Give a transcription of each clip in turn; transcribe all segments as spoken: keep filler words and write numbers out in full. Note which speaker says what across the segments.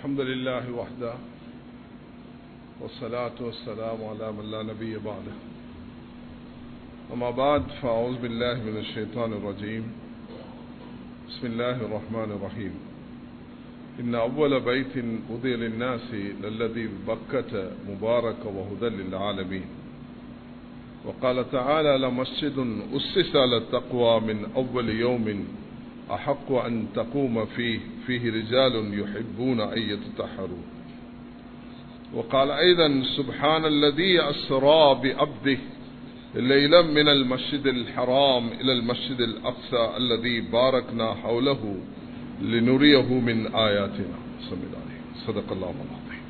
Speaker 1: الحمد لله وحده والصلاة والسلام على من لا نبي بعده أما بعد فأعوذ بالله من الشيطان الرجيم بسم الله الرحمن الرحيم إن أول بيت وضع للناس للذي ببكة مبارك وهدى للعالمين وقال تعالى لمسجد أسس على التقوى من أول يوم أحق أن تقوم فيه فيه رجال يحبون أن يتطهروا وقال أيضا سبحان الذي أسرى بعبده ليلا من المسجد الحرام إلى المسجد الأقصى الذي باركنا حوله لنريه من آياتنا صدق الله العظيم.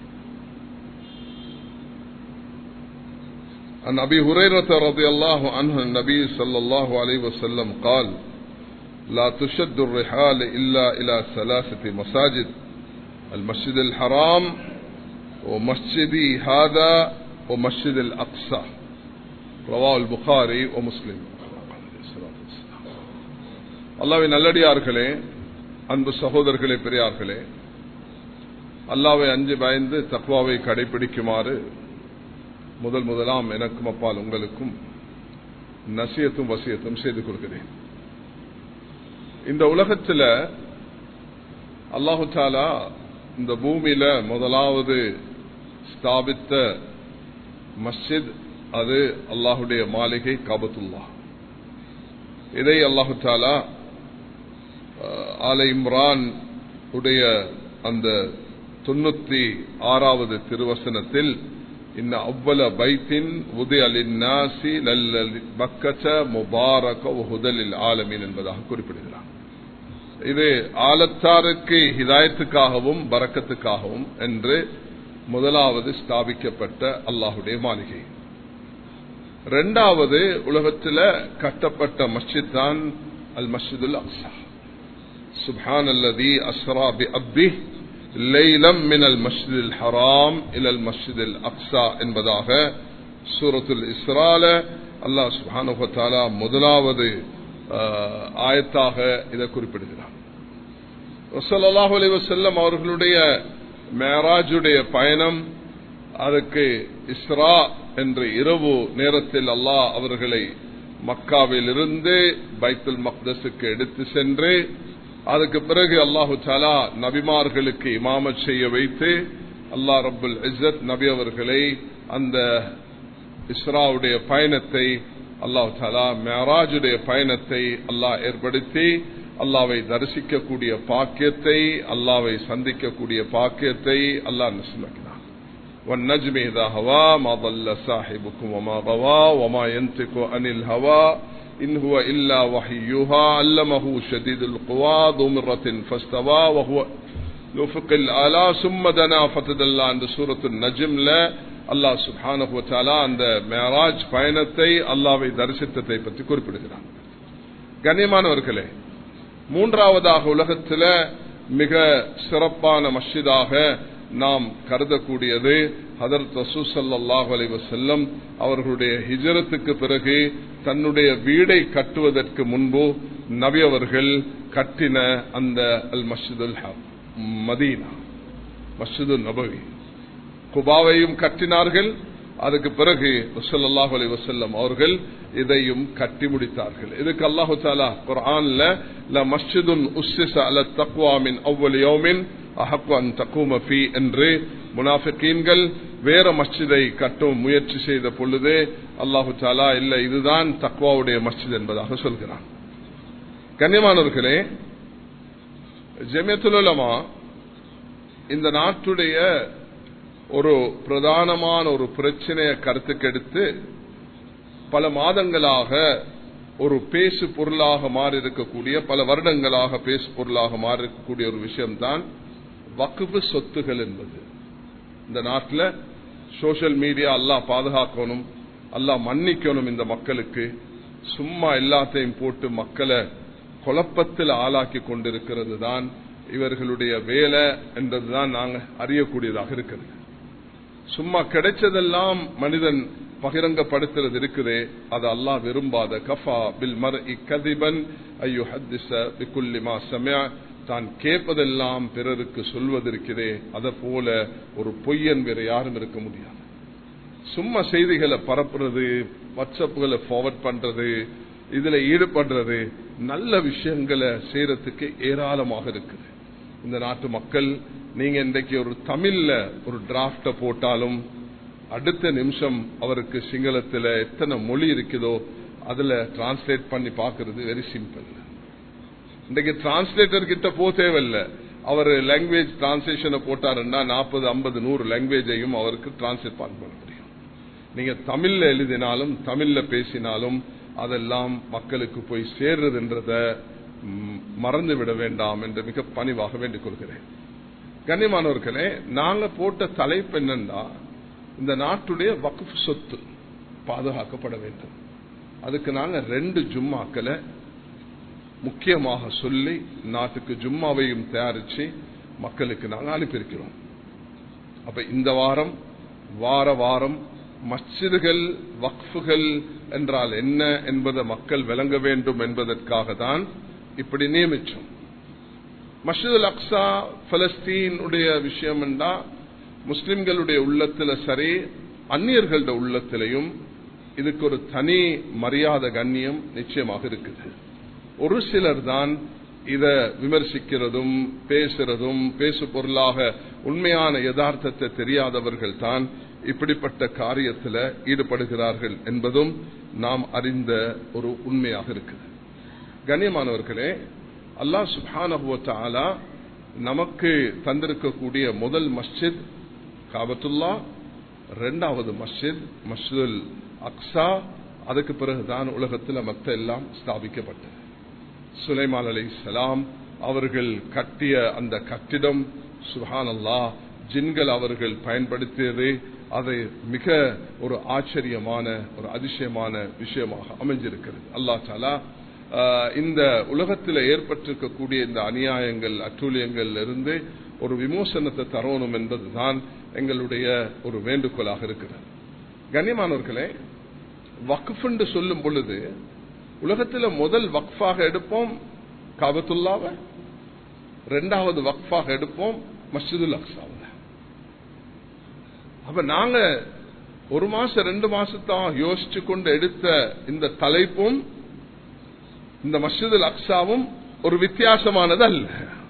Speaker 1: عن أبي هريرة رضي الله عنه النبي صلى الله عليه وسلم قال لا تشد الرحال إلا إلى ثلاثة مساجد المسجد الحرام ومسجدي هذا ومسجد الأقصى رواه البخاري ومسلم. அல்லாஹ்வின் நல்லடியார்களே, அன்பு சகோதரர்களே, பெரியார்களே, அல்லாஹ்வை அஞ்சு பயந்து தக்வாவை கடைபிடிக்குமாறு முதல் முதலாம் எனக்கும் அப்பால் உங்களுக்கும் நசியத்தும் வசியத்தும் செய்து கொள்கிறேன். இந்த உலகத்தில் அல்லாஹு தாலா இந்த பூமியில முதலாவது ஸ்தாபித்த மஸ்ஜித் அது அல்லாஹுடைய மாளிகை காபத்துல்லா. இதை அல்லாஹு தாலா ஆல இம்ரான் உடைய அந்த தொண்ணூத்தி ஆறாவது திருவசனத்தில் இன்ன அவ்வல பைத்தின் உதய லின்னாசி லல்லதி பக்கத முபாரக வஹுதலில் ஆலமீன் என்பதாக குறிப்பிடுகிறார். இது ஆலத்தாருக்கு ஹிதாயத்துக்காகவும் பரக்கத்துக்காகவும் என்று முதலாவது ஸ்தாபிக்கப்பட்ட அல்லாஹுடைய மாளிகை. இரண்டாவது உலகத்தில் கட்டப்பட்ட மஸ்ஜித் தான் அல் மஸ்ஜிதுல் அக்ஸா. சுப்ஹானல்லதி அஸ்ரா பிஅப்திஹி லைலம் மினல் மஸ்ஜிதில் ஹராம் இலல் மஸ்ஜிதில் அக்ஸா என்பதாக சூரத்துல் இஸ்ரால அல்லாஹ் சுப்ஹானஹு வ தஆலா முதலாவது ஆயத்தாக இதை குறிப்பிடுகிறார். ஸல்லல்லாஹு அலைஹி வஸல்லம் அவர்களுடைய மேராஜுடைய பயணம், அதுக்கு இஸ்ரா என்ற இரவு நேரத்தில் அல்லாஹ் அவர்களை மக்காவில் இருந்து பைத்துல் மக்தஸுக்கு எடுத்து சென்று அதுக்கு பிறகு அல்லாஹு தஆலா நபிமார்களுக்கு இமாமத் செய்ய வைத்து அல்லாஹ் ரப்புல் இஸ்ஸத் நபி அவர்களை அந்த இஸ்ராவுடைய பயணத்தை அல்லாஹு தஆலா மேராஜுடைய பயணத்தை அல்லாஹ் ஏற்படுத்தி அல்லாஹ்வை தரிசிக்கக்கூடிய பாக்கியத்தை, அல்லாஹ்வை சந்திக்கக்கூடிய பாக்கியத்தை அல்லாஹ் நசீபாக்கினார். والنجم إذا هوى ما ضل صاحبكم وما غوى وما ينطق عن الهوى إن هو إلا وحي يوحى علمه شديد القوى ذو مرة فاستوى وهو الأفق الأعلى ثم دنا فتدلى عند سورة النجم لا அல்லாஹ் சுப்ஹானஹு வ தஆலா அந்த மேராஜ் பயணத்தை அல்லாஹ்வை தரிசித்ததை பற்றி குறிப்பிடுகிறார். கண்ணியமானவர்களே, மூன்றாவதாக உலகத்தில் மிக சிறப்பான மஸ்ஜிதாக நாம் கருதக்கூடியது ஹதரத் ரசூல் ஸல்லல்லாஹு அலைஹி வஸல்லம் அவர்களுடைய ஹிஜ்ரத்துக்கு பிறகு தன்னுடைய வீடை கட்டுவதற்கு முன்பு நபி அவர்கள் கட்டின அந்த அல் மஸ்ஜிதுல் மதீனா, மஸ்ஜிதுல் நபவி. குபாவையும் கட்டினார்கள். அதுக்கு பிறகு ஸல்லல்லாஹு அலைஹி வஸல்லம் அவர்கள் இதையும் கட்டி முடித்தார்கள். இதுக்கு அல்லாஹு தஆலா குர்ஆன்ல ல மஸ்ஜிதுன் உஸ்ஸிஸ அலா தக்வா மின் அவ்வல் யௌமின் அஹக்கு அன் தகூம ஃபீ என்று முனாஃபிகீன்கள் வேற மஸ்ஜிதை கட்டும் முயற்சி செய்த பொழுது அல்லாஹு தஆலா இல்ல இதுதான் தக்வாவுடைய மஸ்ஜித் என்பதாக சொல்கிறான். கண்ணியமானவர்களே, ஜமியத்துல் உலமா இந்த நாட்டுடைய ஒரு பிரதானமான ஒரு பிரச்சனையை கருத்துக்கு எடுத்து பல மாதங்களாக ஒரு பேசு பொருளாக மாறி இருக்கக்கூடிய, பல வருடங்களாக பேசு பொருளாக மாறி இருக்கக்கூடிய ஒரு விஷயம்தான் வக்ஃப் சொத்துகள் என்பது. இந்த நாட்டில் சோசியல் மீடியா அல்லாஹ் பாதுகாக்கணும், அல்லாஹ் மன்னிக்கணும். இந்த மக்களுக்கு சும்மா எல்லாத்தையும் போட்டு மக்களை குழப்பத்தில் ஆளாக்கி கொண்டிருக்கிறது தான் இவர்களுடைய வேலை என்றதுதான் நாங்கள் அறியக்கூடியதாக இருக்கிறது. சும்மா கிடைச்சதெல்லாம் மனிதன் பகிரங்கப்படுத்துறது இருக்குதே, அது அல்லாஹ் விரும்பாத. கஃபா பில் மர்இ கதிபன் ஐயுஹத்திஸ பிகுல்லி மா சமிஅ தான் கேட்பதெல்லாம் பிறருக்கு சொல்வதற்கிறே அதை போல ஒரு பொய்யன் வேற யாரும் இருக்க முடியாது. சும்மா செய்திகளை பரப்புறது, வாட்ஸ்அப்புகளை ஃபார்வர்ட் பண்றது, இதுல ஈடுபடுறது, நல்ல விஷயங்களை செய்யறதுக்கு ஏராளமாக இருக்குது. இந்த நாட்டு மக்கள், நீங்க இன்றைக்கு ஒரு தமிழ்ல ஒரு டிராப்ட போட்டாலும் அடுத்த நிமிஷம் அவருக்கு சிங்களத்துல எத்தனை மொழி இருக்குதோ அதுல டிரான்ஸ்லேட் பண்ணி பாக்குறது வெரி சிம்பிள். இன்றைக்கு டிரான்ஸ்லேட்டர் கிட்ட போ தேவையில்லை. அவர் லாங்குவேஜ் டிரான்ஸ்லேஷனை போட்டாருன்னா நாற்பது ஐம்பது நூறு லாங்குவேஜையும் அவருக்கு டிரான்ஸ்லேட் பண்ண முடியும். நீங்க தமிழ்ல எழுதினாலும் தமிழ்ல பேசினாலும் அதெல்லாம் மக்களுக்கு போய் சேர்றதுன்றத மறந்து விட வேண்டாம் என்று மிக பணிவாக வேண்டிக் கொள்கிறேன். கண்ணியமானவர்களே, நாங்க போட்ட தலைப்பு என்னன்னா, இந்த நாட்டுடைய வக்ஃப் சொத்து பாதுகாக்கப்பட வேண்டும். அதுக்கு நாங்க ரெண்டு ஜும்மாக்களை முக்கியமாக சொல்லி நாட்டுக்கு ஜும்மாவையும் தயாரிச்சு மக்களுக்கு நாங்கள் அனுப்பியிருக்கிறோம். அப்ப இந்த வாரம் வார வாரம் மஸ்ஜிதுகள் வக்ஃபுகள் என்றால் என்ன என்பதை மக்கள் விளங்க வேண்டும் என்பதற்காக தான் இப்படி நியமிச்சோம். மஸ்ஜிதுல் அக்ஸா பலஸ்தீனுடைய விஷயம் என்றா முஸ்லிம்களுடைய உள்ளத்துல சரி, அந்நியர்களுடைய உள்ளத்திலையும் இதுக்கு ஒரு தனி மரியாதை கண்ணியம் நிச்சயமாக இருக்குது. ஒரு சிலர் தான் இத விமர்சிக்கிறதும் பேசுறதும், பேசு பொருளாக உண்மையான யதார்த்தத்தை தெரியாதவர்கள் தான் இப்படிப்பட்ட காரியத்தில் ஈடுபடுகிறார்கள் என்பதும் நாம் அறிந்த ஒரு உண்மையாக இருக்குது. கண்ணியமானவர்களே, அல்லாஹ் சுப்ஹானஹு வ தஆலா நமக்கு தந்திருக்கக்கூடிய முதல் மஸ்ஜித் காபத்துல்லா, இரண்டாவது மஸ்ஜித் மஸ்ஜிதுல் அக்ஸா, அதுக்கு பிறகுதான் உலகத்தில் மற்ற எல்லாம் ஸ்தாபிக்கப்பட்டது. சுலைமான் அலைஹிஸ்ஸலாம் அவர்கள் கட்டிய அந்த கட்டிடம் சுப்ஹானல்லாஹ், ஜின்கள் அவர்கள் பயன்படுத்தியது, அது மிக ஒரு ஆச்சரியமான ஒரு அதிசயமான விஷயமாக அமைஞ்சிருக்கிறது. அல்லாஹ் தஆலா இந்த உலகத்தில் ஏற்பட்டிருக்கக்கூடிய இந்த அநியாயங்கள் அட்டூழியங்கள் இருந்து ஒரு விமோசனத்தை தரணும் என்பதுதான் எங்களுடைய ஒரு வேண்டுகோளாக இருக்கிறது. கண்ணியமானவர்களே, வக்ஃப் என்று சொல்லும் பொழுது உலகத்தில் முதல் வக்ஃபாக எடுப்போம் காபத்துல்லாவை, இரண்டாவது வக்ஃபாக எடுப்போம் மஸ்ஜிதுல் அக்ஸாவை. அப்ப நாங்க ஒரு மாசம் ரெண்டு மாசத்தான் யோசிச்சு கொண்டு எடுத்த இந்த தலைப்பும் இந்த மஸ்ஜிதுல் அக்ஸாவும் ஒரு வித்தியாசமானது அல்ல.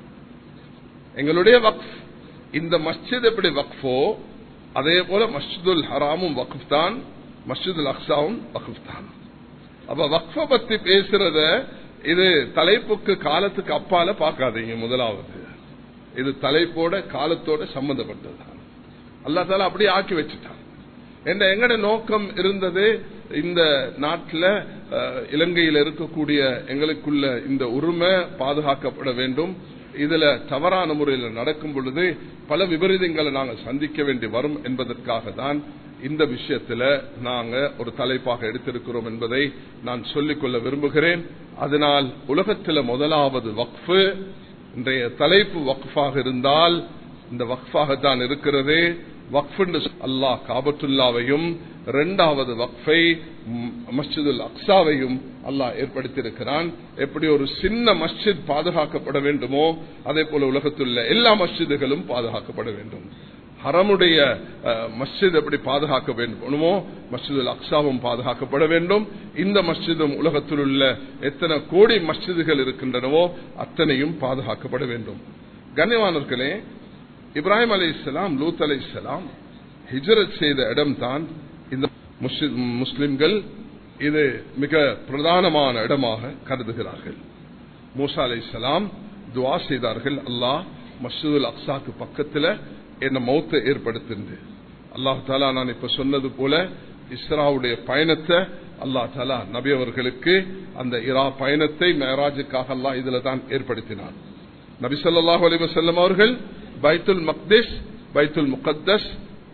Speaker 1: எங்களுடைய வக்ஃப், இந்த மஸ்ஜித் எப்படி வக்ஃபோ அதே போல மஸ்ஜிதுல் ஹராமும் வக்ஃப் தான், மஸ்ஜிதுல் அக்ஸாவும் வக்ஃப் தான். அப்ப வக்ஃப பத்தி பேசுறத இது தலைப்புக்கு காலத்துக்கு அப்பால பார்க்காதீங்க. முதலாவது இது தலைப்போட காலத்தோட சம்பந்தப்பட்டது. அல்லாஹ் தஆலா அப்படியே ஆக்கி வச்சுட்டான். என்ற எங்கட நோக்கம் இருந்தது, இந்த நாட்டில் இலங்கையில் இருக்கக்கூடிய எங்களுக்குள்ள இந்த உரிமை பாதுகாக்கப்பட வேண்டும். இதுல தவறான முறையில் நடக்கும் பொழுது பல விபரீதங்களை நாங்கள் சந்திக்க வேண்டி வரும் என்பதற்காக தான் இந்த விஷயத்துல நாங்க ஒரு தலைப்பாக எடுத்திருக்கிறோம் என்பதை நான் சொல்லிக்கொள்ள விரும்புகிறேன். அதனால் உலகத்தில் முதலாவது வக்ஃபு, இன்றைய தலைப்பு வக்ஃபாக இருந்தால் இந்த வக்ஃபாகத்தான் இருக்கிறது. வக்ஃப் அல்லாஹ் காபத்துல்லாவையும் இரண்டாவது வக்ஃபை மஸ்ஜிதுல் அக்ஸாவையும் அல்லாஹ் ஏற்படுத்தியிருக்கிறான். எப்படி ஒரு சின்ன மஸ்ஜித் பாதுகாக்கப்பட வேண்டுமோ அதே போல உலகத்துள்ள எல்லா மஸ்ஜிதுகளும் பாதுகாக்கப்பட வேண்டும். ஹரமுடைய மஸ்ஜித் எப்படி பாதுகாக்க வேண்டுமோ மஸ்ஜிதுல் அக்ஸாவும் பாதுகாக்கப்பட வேண்டும். இந்த மஸ்ஜிதும் உலகத்தில் உள்ள எத்தனை கோடி மஸ்ஜிதுகள் இருக்கின்றனவோ அத்தனையும் பாதுகாக்கப்பட வேண்டும். கண்ணியவானர்களே, இப்ராஹிம் அலைஹிஸ்ஸலாம் லூத் அலைஹிஸ்ஸலாம் ஹிஜ்ரத் செய்த இடம் தான் இந்த முஸ்லிம்கள் இது மிக பிரதானமான இடமாக கருதுகிறார்கள். மூசா அலைஹிஸ்ஸலாம் துஆ செய்தார்கள், அல்லாஹ் மஸ்ஜிதுல் அக்ஸாக்கு பக்கத்தில் என்ன மௌத்தை ஏற்படுத்தினது. அல்லாஹ் தஆலா நான் இப்ப சொன்னது போல இஸ்ராவுடைய பயணத்தை அல்லாஹ் தஆலா நபி அவர்களுக்கு அந்த இரா பயணத்தை மேராஜுக்காக அல்லாஹ் இதுல தான் ஏற்படுத்தினான். நபி ஸல்லல்லாஹு அலைஹி வஸல்லம் அவர்கள் பைத்துல் மக்திஸ், பைத்துல் முகத்தஸ்,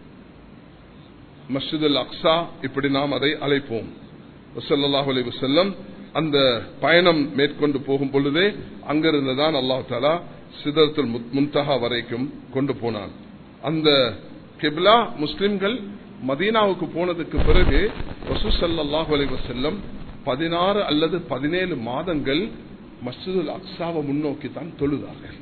Speaker 1: மஸ்ஜிதுல் அக்ஸா இப்படி நாம் அதை அழைப்போம். ஸல்லல்லாஹு அலைஹி வஸல்லம் அந்த பயணம் மேற்கொண்டு போகும் பொழுதே அங்கிருந்துதான் அல்லாஹ் தஆலா சிதறத்துல் முன்தஹா வரைக்கும் கொண்டு போனான். அந்த கிப்லா முஸ்லிம்கள் மதீனாவுக்கு போனதுக்கு பிறகு ரசூல் ஸல்லல்லாஹு அலைஹி வஸல்லம் பதினாறு அல்லது பதினேழு மாதங்கள் மஸ்ஜிதுல் அக்ஸாவை முன்னோக்கி தான் தொழுதார்கள்.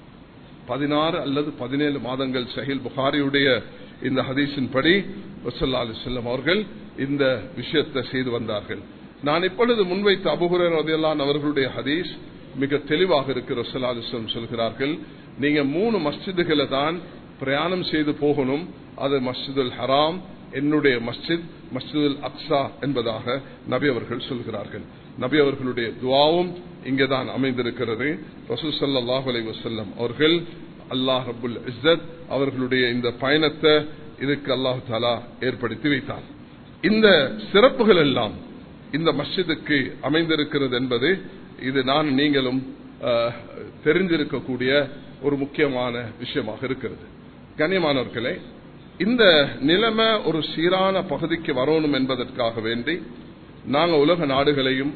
Speaker 1: பதினாறு அல்லது பதினேழு மாதங்கள் சஹீல் புகாரியுடைய இந்த ஹதீஸின் படி ரசூலுல்லாஹி அலைஹி வஸல்லம் அவர்கள் இந்த விஷயத்தை செய்து வந்தார்கள். நான் இப்பொழுது முன்வைத்த அபூ ஹுரைரா ரலியல்லாஹு அன்ஹு அவர்களுடைய ஹதீஸ் மிக தெளிவாக இருக்கு. ரசூலுல்லாஹி அலைஹி வஸல்லம் சொல்கிறார்கள், நீங்க மூணு மஸ்ஜிதுகளை தான் பிரயாணம் செய்து போகணும். அது மஸ்ஜிதுல் ஹராம், என்னுடைய மஸ்ஜித், மஸ்ஜிதுல் அக்ஸா என்பதாக நபி அவர்கள் சொல்கிறார்கள். நபி அவர்களுடைய துஆவும் இங்கேதான் அமைந்திருக்கிறது. ரசூல் ஸல்லல்லாஹு அலைஹி வஸல்லம் அவர்கள் அல்லாஹ் ரப்புல் இஸ்ஸத் அவர்களுடைய இந்த பயணத்தை இதுக்கு அல்லாஹ் தஆலா ஏற்படுத்தி வைத்தார். இந்த சிறப்புகள் எல்லாம் இந்த மஸ்ஜிதுக்கு அமைந்திருக்கிறது என்பது இது நான் நீங்களும் தெரிஞ்சிருக்கக்கூடிய ஒரு முக்கியமான விஷயமாக இருக்கிறது. கண்ணியமானவர்களே, இந்த நிலைமை ஒரு சீரான பகுதிக்கு வரணும் என்பதற்காக வேண்டி நாங்கள் உலக நாடுகளையும்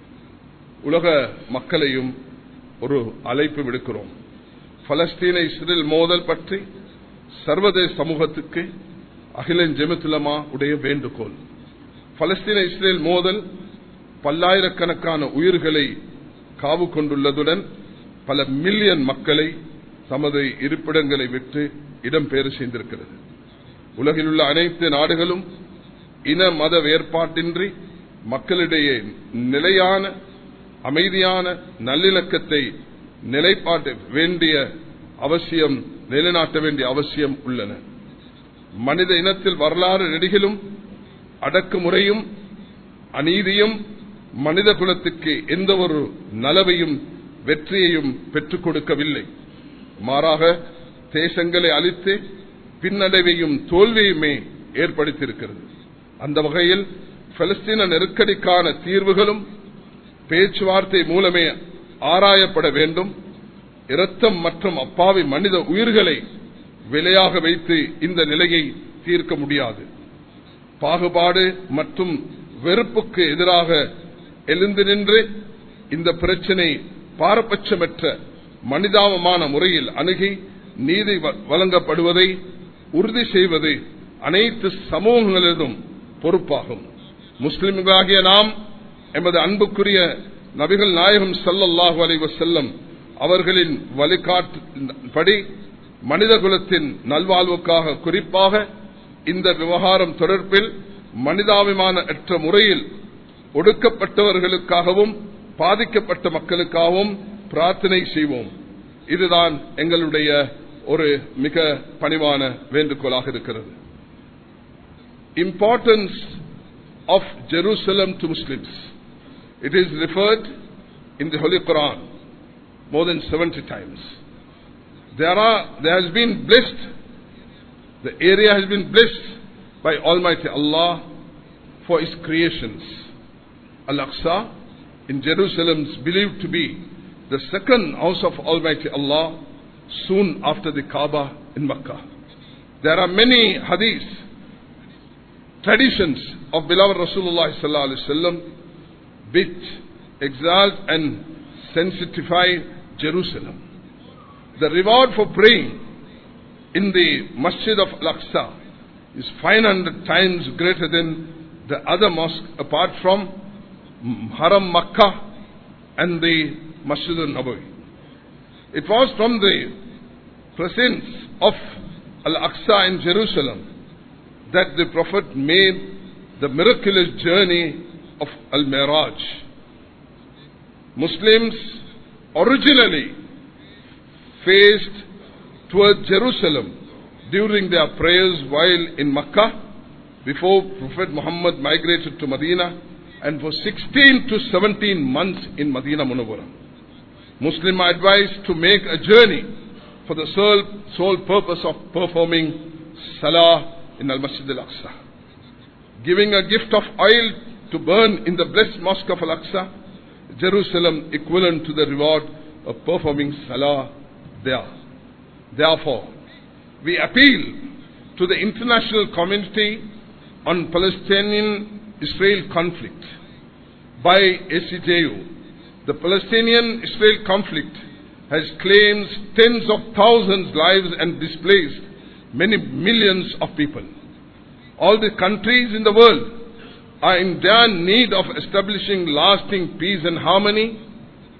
Speaker 1: உலக மக்களையும் ஒரு அழைப்பு விடுக்கிறோம். பலஸ்தீன இஸ்ரேல் மோதல் பற்றி சர்வதேச சமூகத்துக்கு அகில ஜமியத்துல் உலமா உடைய வேண்டுகோள். பலஸ்தீன இஸ்ரேல் மோதல் பல்லாயிரக்கணக்கான உயிர்களை காவு கொண்டுள்ளதுடன் பல மில்லியன் மக்களை தமது இருப்பிடங்களை விட்டு இடம்பெயர செய்திருக்கிறது. உலகில் உள்ள அனைத்து நாடுகளும் இன மத வேறுபாட்டின்றி மக்களிடையே நிலையான அமைதியான நல்லிணக்கத்தை நிலைப்பாட்ட வேண்டிய அவசியம் நிலைநாட்ட வேண்டிய அவசியம் உள்ளன. மனித இனத்தில் வரலாறு நெடுகிலும் அடக்குமுறையும் அநீதியும் மனித குலத்துக்கு எந்த ஒரு நலவையும் வெற்றியையும் பெற்றுக் கொடுக்கவில்லை. மாறாக தேசங்களை அழித்து பின்னடைவையும் தோல்வியுமே ஏற்படுத்தியிருக்கிறது. அந்த வகையில் பலஸ்தீன நெருக்கடிக்கான தீர்வுகளும் பேச்சுவார்த்தை மூலமே ஆராயப்பட வேண்டும். இரத்தம் மற்றும் அப்பாவி மனித உயிர்களை விலையாக வைத்து இந்த நிலையை தீர்க்க முடியாது. பாகுபாடு மற்றும் வெறுப்புக்கு எதிராக எழுந்து நின்று இந்த பிரச்சினை பாரபட்சமற்ற மனிதாபமான முறையில் அணுகி நீதி வழங்கப்படுவதை உறுதி செய்வது அனைத்து சமூகங்களிலும் பொறுப்பாகும். முஸ்லிம்களாகிய நாம் எமது அன்புக்குரிய நபிகள் நாயகம் ஸல்லல்லாஹு அலைஹி வஸல்லம் அவர்களின் வழிகாட்டுபடி மனித குலத்தின் நல்வாழ்வுக்காக குறிப்பாக இந்த விவகாரம் தொடர்பில் மனிதாபிமான அற்ற முறையில் ஒடுக்கப்பட்டவர்களுக்காகவும் பாதிக்கப்பட்ட மக்களுக்காகவும் பிரார்த்தனை செய்வோம். இதுதான் எங்களுடைய ஒரு மிக பணிவான வேண்டுகோளாக இருக்கிறது. Importance of Jerusalem to Muslims. It is referred in the Holy Quran more than seventy times. There are, there has been blessed, the area has been blessed by Almighty Allah for His creations. Al-Aqsa in Jerusalem is believed to be the second house of Almighty Allah, soon after the Kaaba in Makkah. There are many hadiths, traditions of beloved Rasulullah sallallahu alaihi wasallam which exalt and sensify Jerusalem. The reward for praying in the Masjid of Al-Aqsa is five hundred times greater than the other mosque apart from Haram Makkah and the Masjid al-Nabawi. It was from the presence of Al-Aqsa in Jerusalem that the Prophet made the miraculous journey of Al-Miraj. Muslims originally faced towards Jerusalem during their prayers while in Makkah before Prophet Muhammad migrated to Medina, and for sixteen to seventeen months in Medina Munawwara. Muslims are advised to make a journey for the sole, sole purpose of performing Salah in Al-Masjid Al-Aqsa. Giving a gift of oil to burn in the blessed Mosque of Al-Aqsa, Jerusalem, equivalent to the reward of performing Salah there. Therefore, we appeal to the international community on Palestinian-Israel conflict. By A C J U, the Palestinian-Israel conflict has claimed tens of thousands of lives and displaced many millions of people. All the countries in the world are in dire need of establishing lasting peace and harmony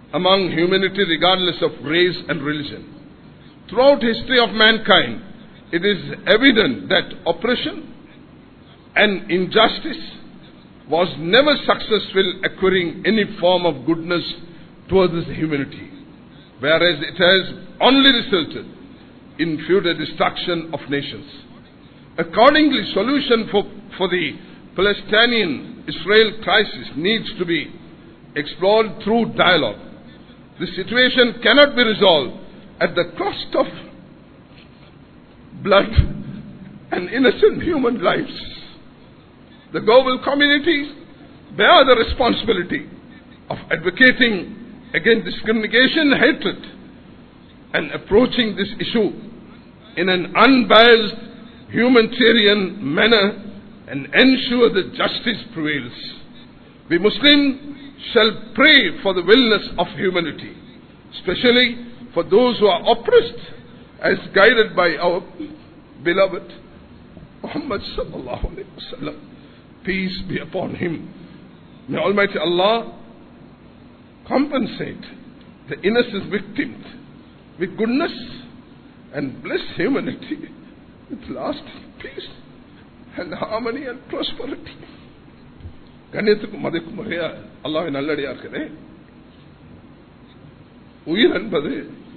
Speaker 1: among humanity regardless of race and religion. Throughout history of mankind, it is evident that oppression and injustice was never successful acquiring any form of goodness towards humanity, whereas it has only resulted in further destruction of nations. Accordingly, solution for, for the Palestinian-Israel crisis needs to be explored through dialogue. The situation cannot be resolved at the cost of blood and innocent human lives. The global community bear the responsibility of advocating against discrimination, hatred, and approaching this issue in an unbiased humanitarian manner and ensure that justice prevails. We Muslims shall pray for the wellness of humanity, especially for those who are oppressed, as guided by our beloved Muhammad sallallahu alaihi wasallam. Peace be upon him. May Almighty Allah compensate the innocent victims with goodness and bless humanity with lasting peace and harmony and prosperity. கண்ணியத்துக்கும் மதிக்கும் முறையா அல்லாஹ்வின் நல்லடியார்களே, உயிர் என்பது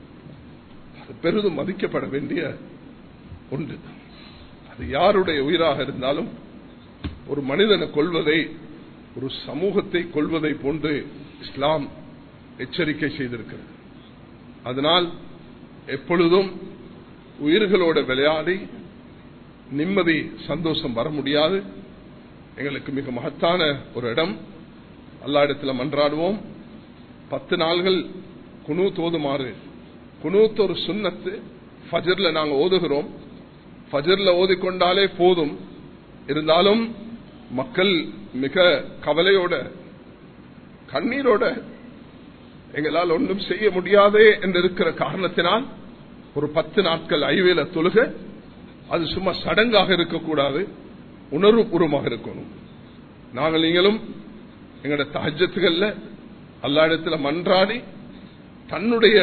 Speaker 1: பெரிதும் மதிக்கப்பட வேண்டிய ஒன்று. அது யாருடைய உயிராக இருந்தாலும் ஒரு மனிதனை கொல்வதை ஒரு சமூகத்தை கொல்வதை போன்று இஸ்லாம் எச்சரிக்கை செய்திருக்கிறது. அதனால் எப்பொழுதும் உயிர்களோட விளையாடி நிம்மதி சந்தோஷம் வர முடியாது. எங்களுக்கு மிக மகத்தான ஒரு இடம். அல்லாஹ் இடத்துல மன்றாடுவோம். பத்து நாள்கள் குனூத் ஓதுமாறு. குனூத் ஒரு சுன்னத்து. ஃபஜ்ர்ல நாங்கள் ஓதுகிறோம். ஃபஜ்ர்ல ஓதிக்கொண்டாலே போதும். இருந்தாலும் மக்கள் மிக கவலையோட கண்ணீரோட எங்களால் ஒன்றும் செய்ய முடியாதே என்று இருக்கிற காரணத்தினால் ஒரு பத்து நாட்கள் ஐவேல தொழுக, அது சும்மா சடங்காக இருக்கக்கூடாது, உணர்வுபூர்வமாக இருக்கணும். நாங்கள் நீங்களும் எங்களோட தஹஜ்ஜத்துகள்ல அல்லாஹ் இடத்துல மன்றாடி தன்னுடைய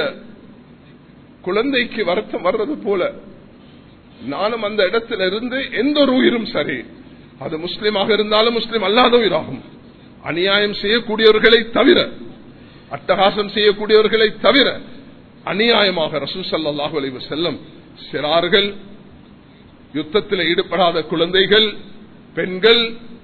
Speaker 1: குழந்தைக்கு வருத்தம் வர்றது போல நானும் அந்த இடத்துல இருந்து எந்த ஒரு உயிரும் சரி, அது முஸ்லிமாக இருந்தாலும் முஸ்லிம் அல்லாத உயிராகும், அநியாயம் செய்யக்கூடியவர்களை தவிர, அட்டகாசம் செய்யக்கூடியவர்களை தவிர அநியாயமாக ரசூல் ஸல்லல்லாஹு அலைஹி வஸல்லம் சிறார்கள், யுத்தத்தில் ஈடுபடாத குழந்தைகள், பெண்கள்,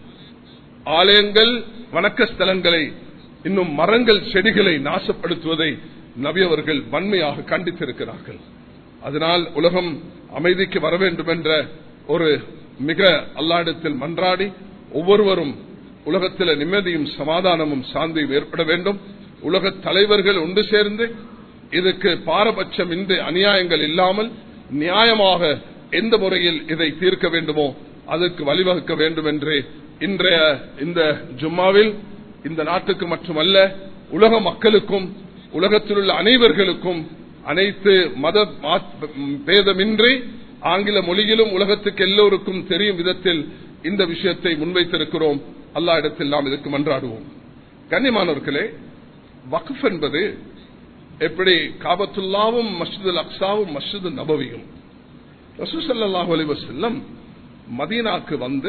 Speaker 1: ஆலயங்கள், வணக்க ஸ்தலங்களை, இன்னும் மரங்கள் செடிகளை நாசப்படுத்துவதை நபி அவர்கள் வன்மையாக கண்டித்திருக்கிறார்கள். அதனால் உலகம் அமைதிக்கு வர வேண்டும் என்ற ஒரு மிக அல்லாஹ்விடத்தில் மன்றாடி ஒவ்வொருவரும் உலகத்தில் நிம்மதியும் சமாதானமும் சாந்தியும் ஏற்பட வேண்டும். உலக தலைவர்கள் ஒன்று சேர்ந்து இதுக்கு பாரபட்சம் இன்றி அநியாயங்கள் இல்லாமல் நியாயமாக எந்த முறையில் இதை தீர்க்க வேண்டுமோ அதற்கு வழிவகுக்க வேண்டும் என்று இன்றைய இந்த ஜும்மாவில் இந்த நாட்டுக்கு மட்டுமல்ல உலக மக்களுக்கும் உலகத்தில் உள்ள அனைவர்களுக்கும் அனைத்து மத பேதமின்றி ஆங்கில மொழியிலும் உலகத்துக்கு எல்லோருக்கும் தெரியும் விதத்தில் இந்த விஷயத்தை முன்வைத்திருக்கிறோம். அல்லாஹ் இடத்தில் நாம் இதற்கு மன்றாடுவோம். கண்ணியமானவர்களே, வக்ஃப் என்பது எப்படி காபத்துல்லாவும் மஸ்ஜிதுல் அக்ஸாவும் மஸ்ஜிது நபவியும், ரசூல் ஸல்லல்லாஹு அலைஹி வஸல்லம் மதீனாக்கு வந்து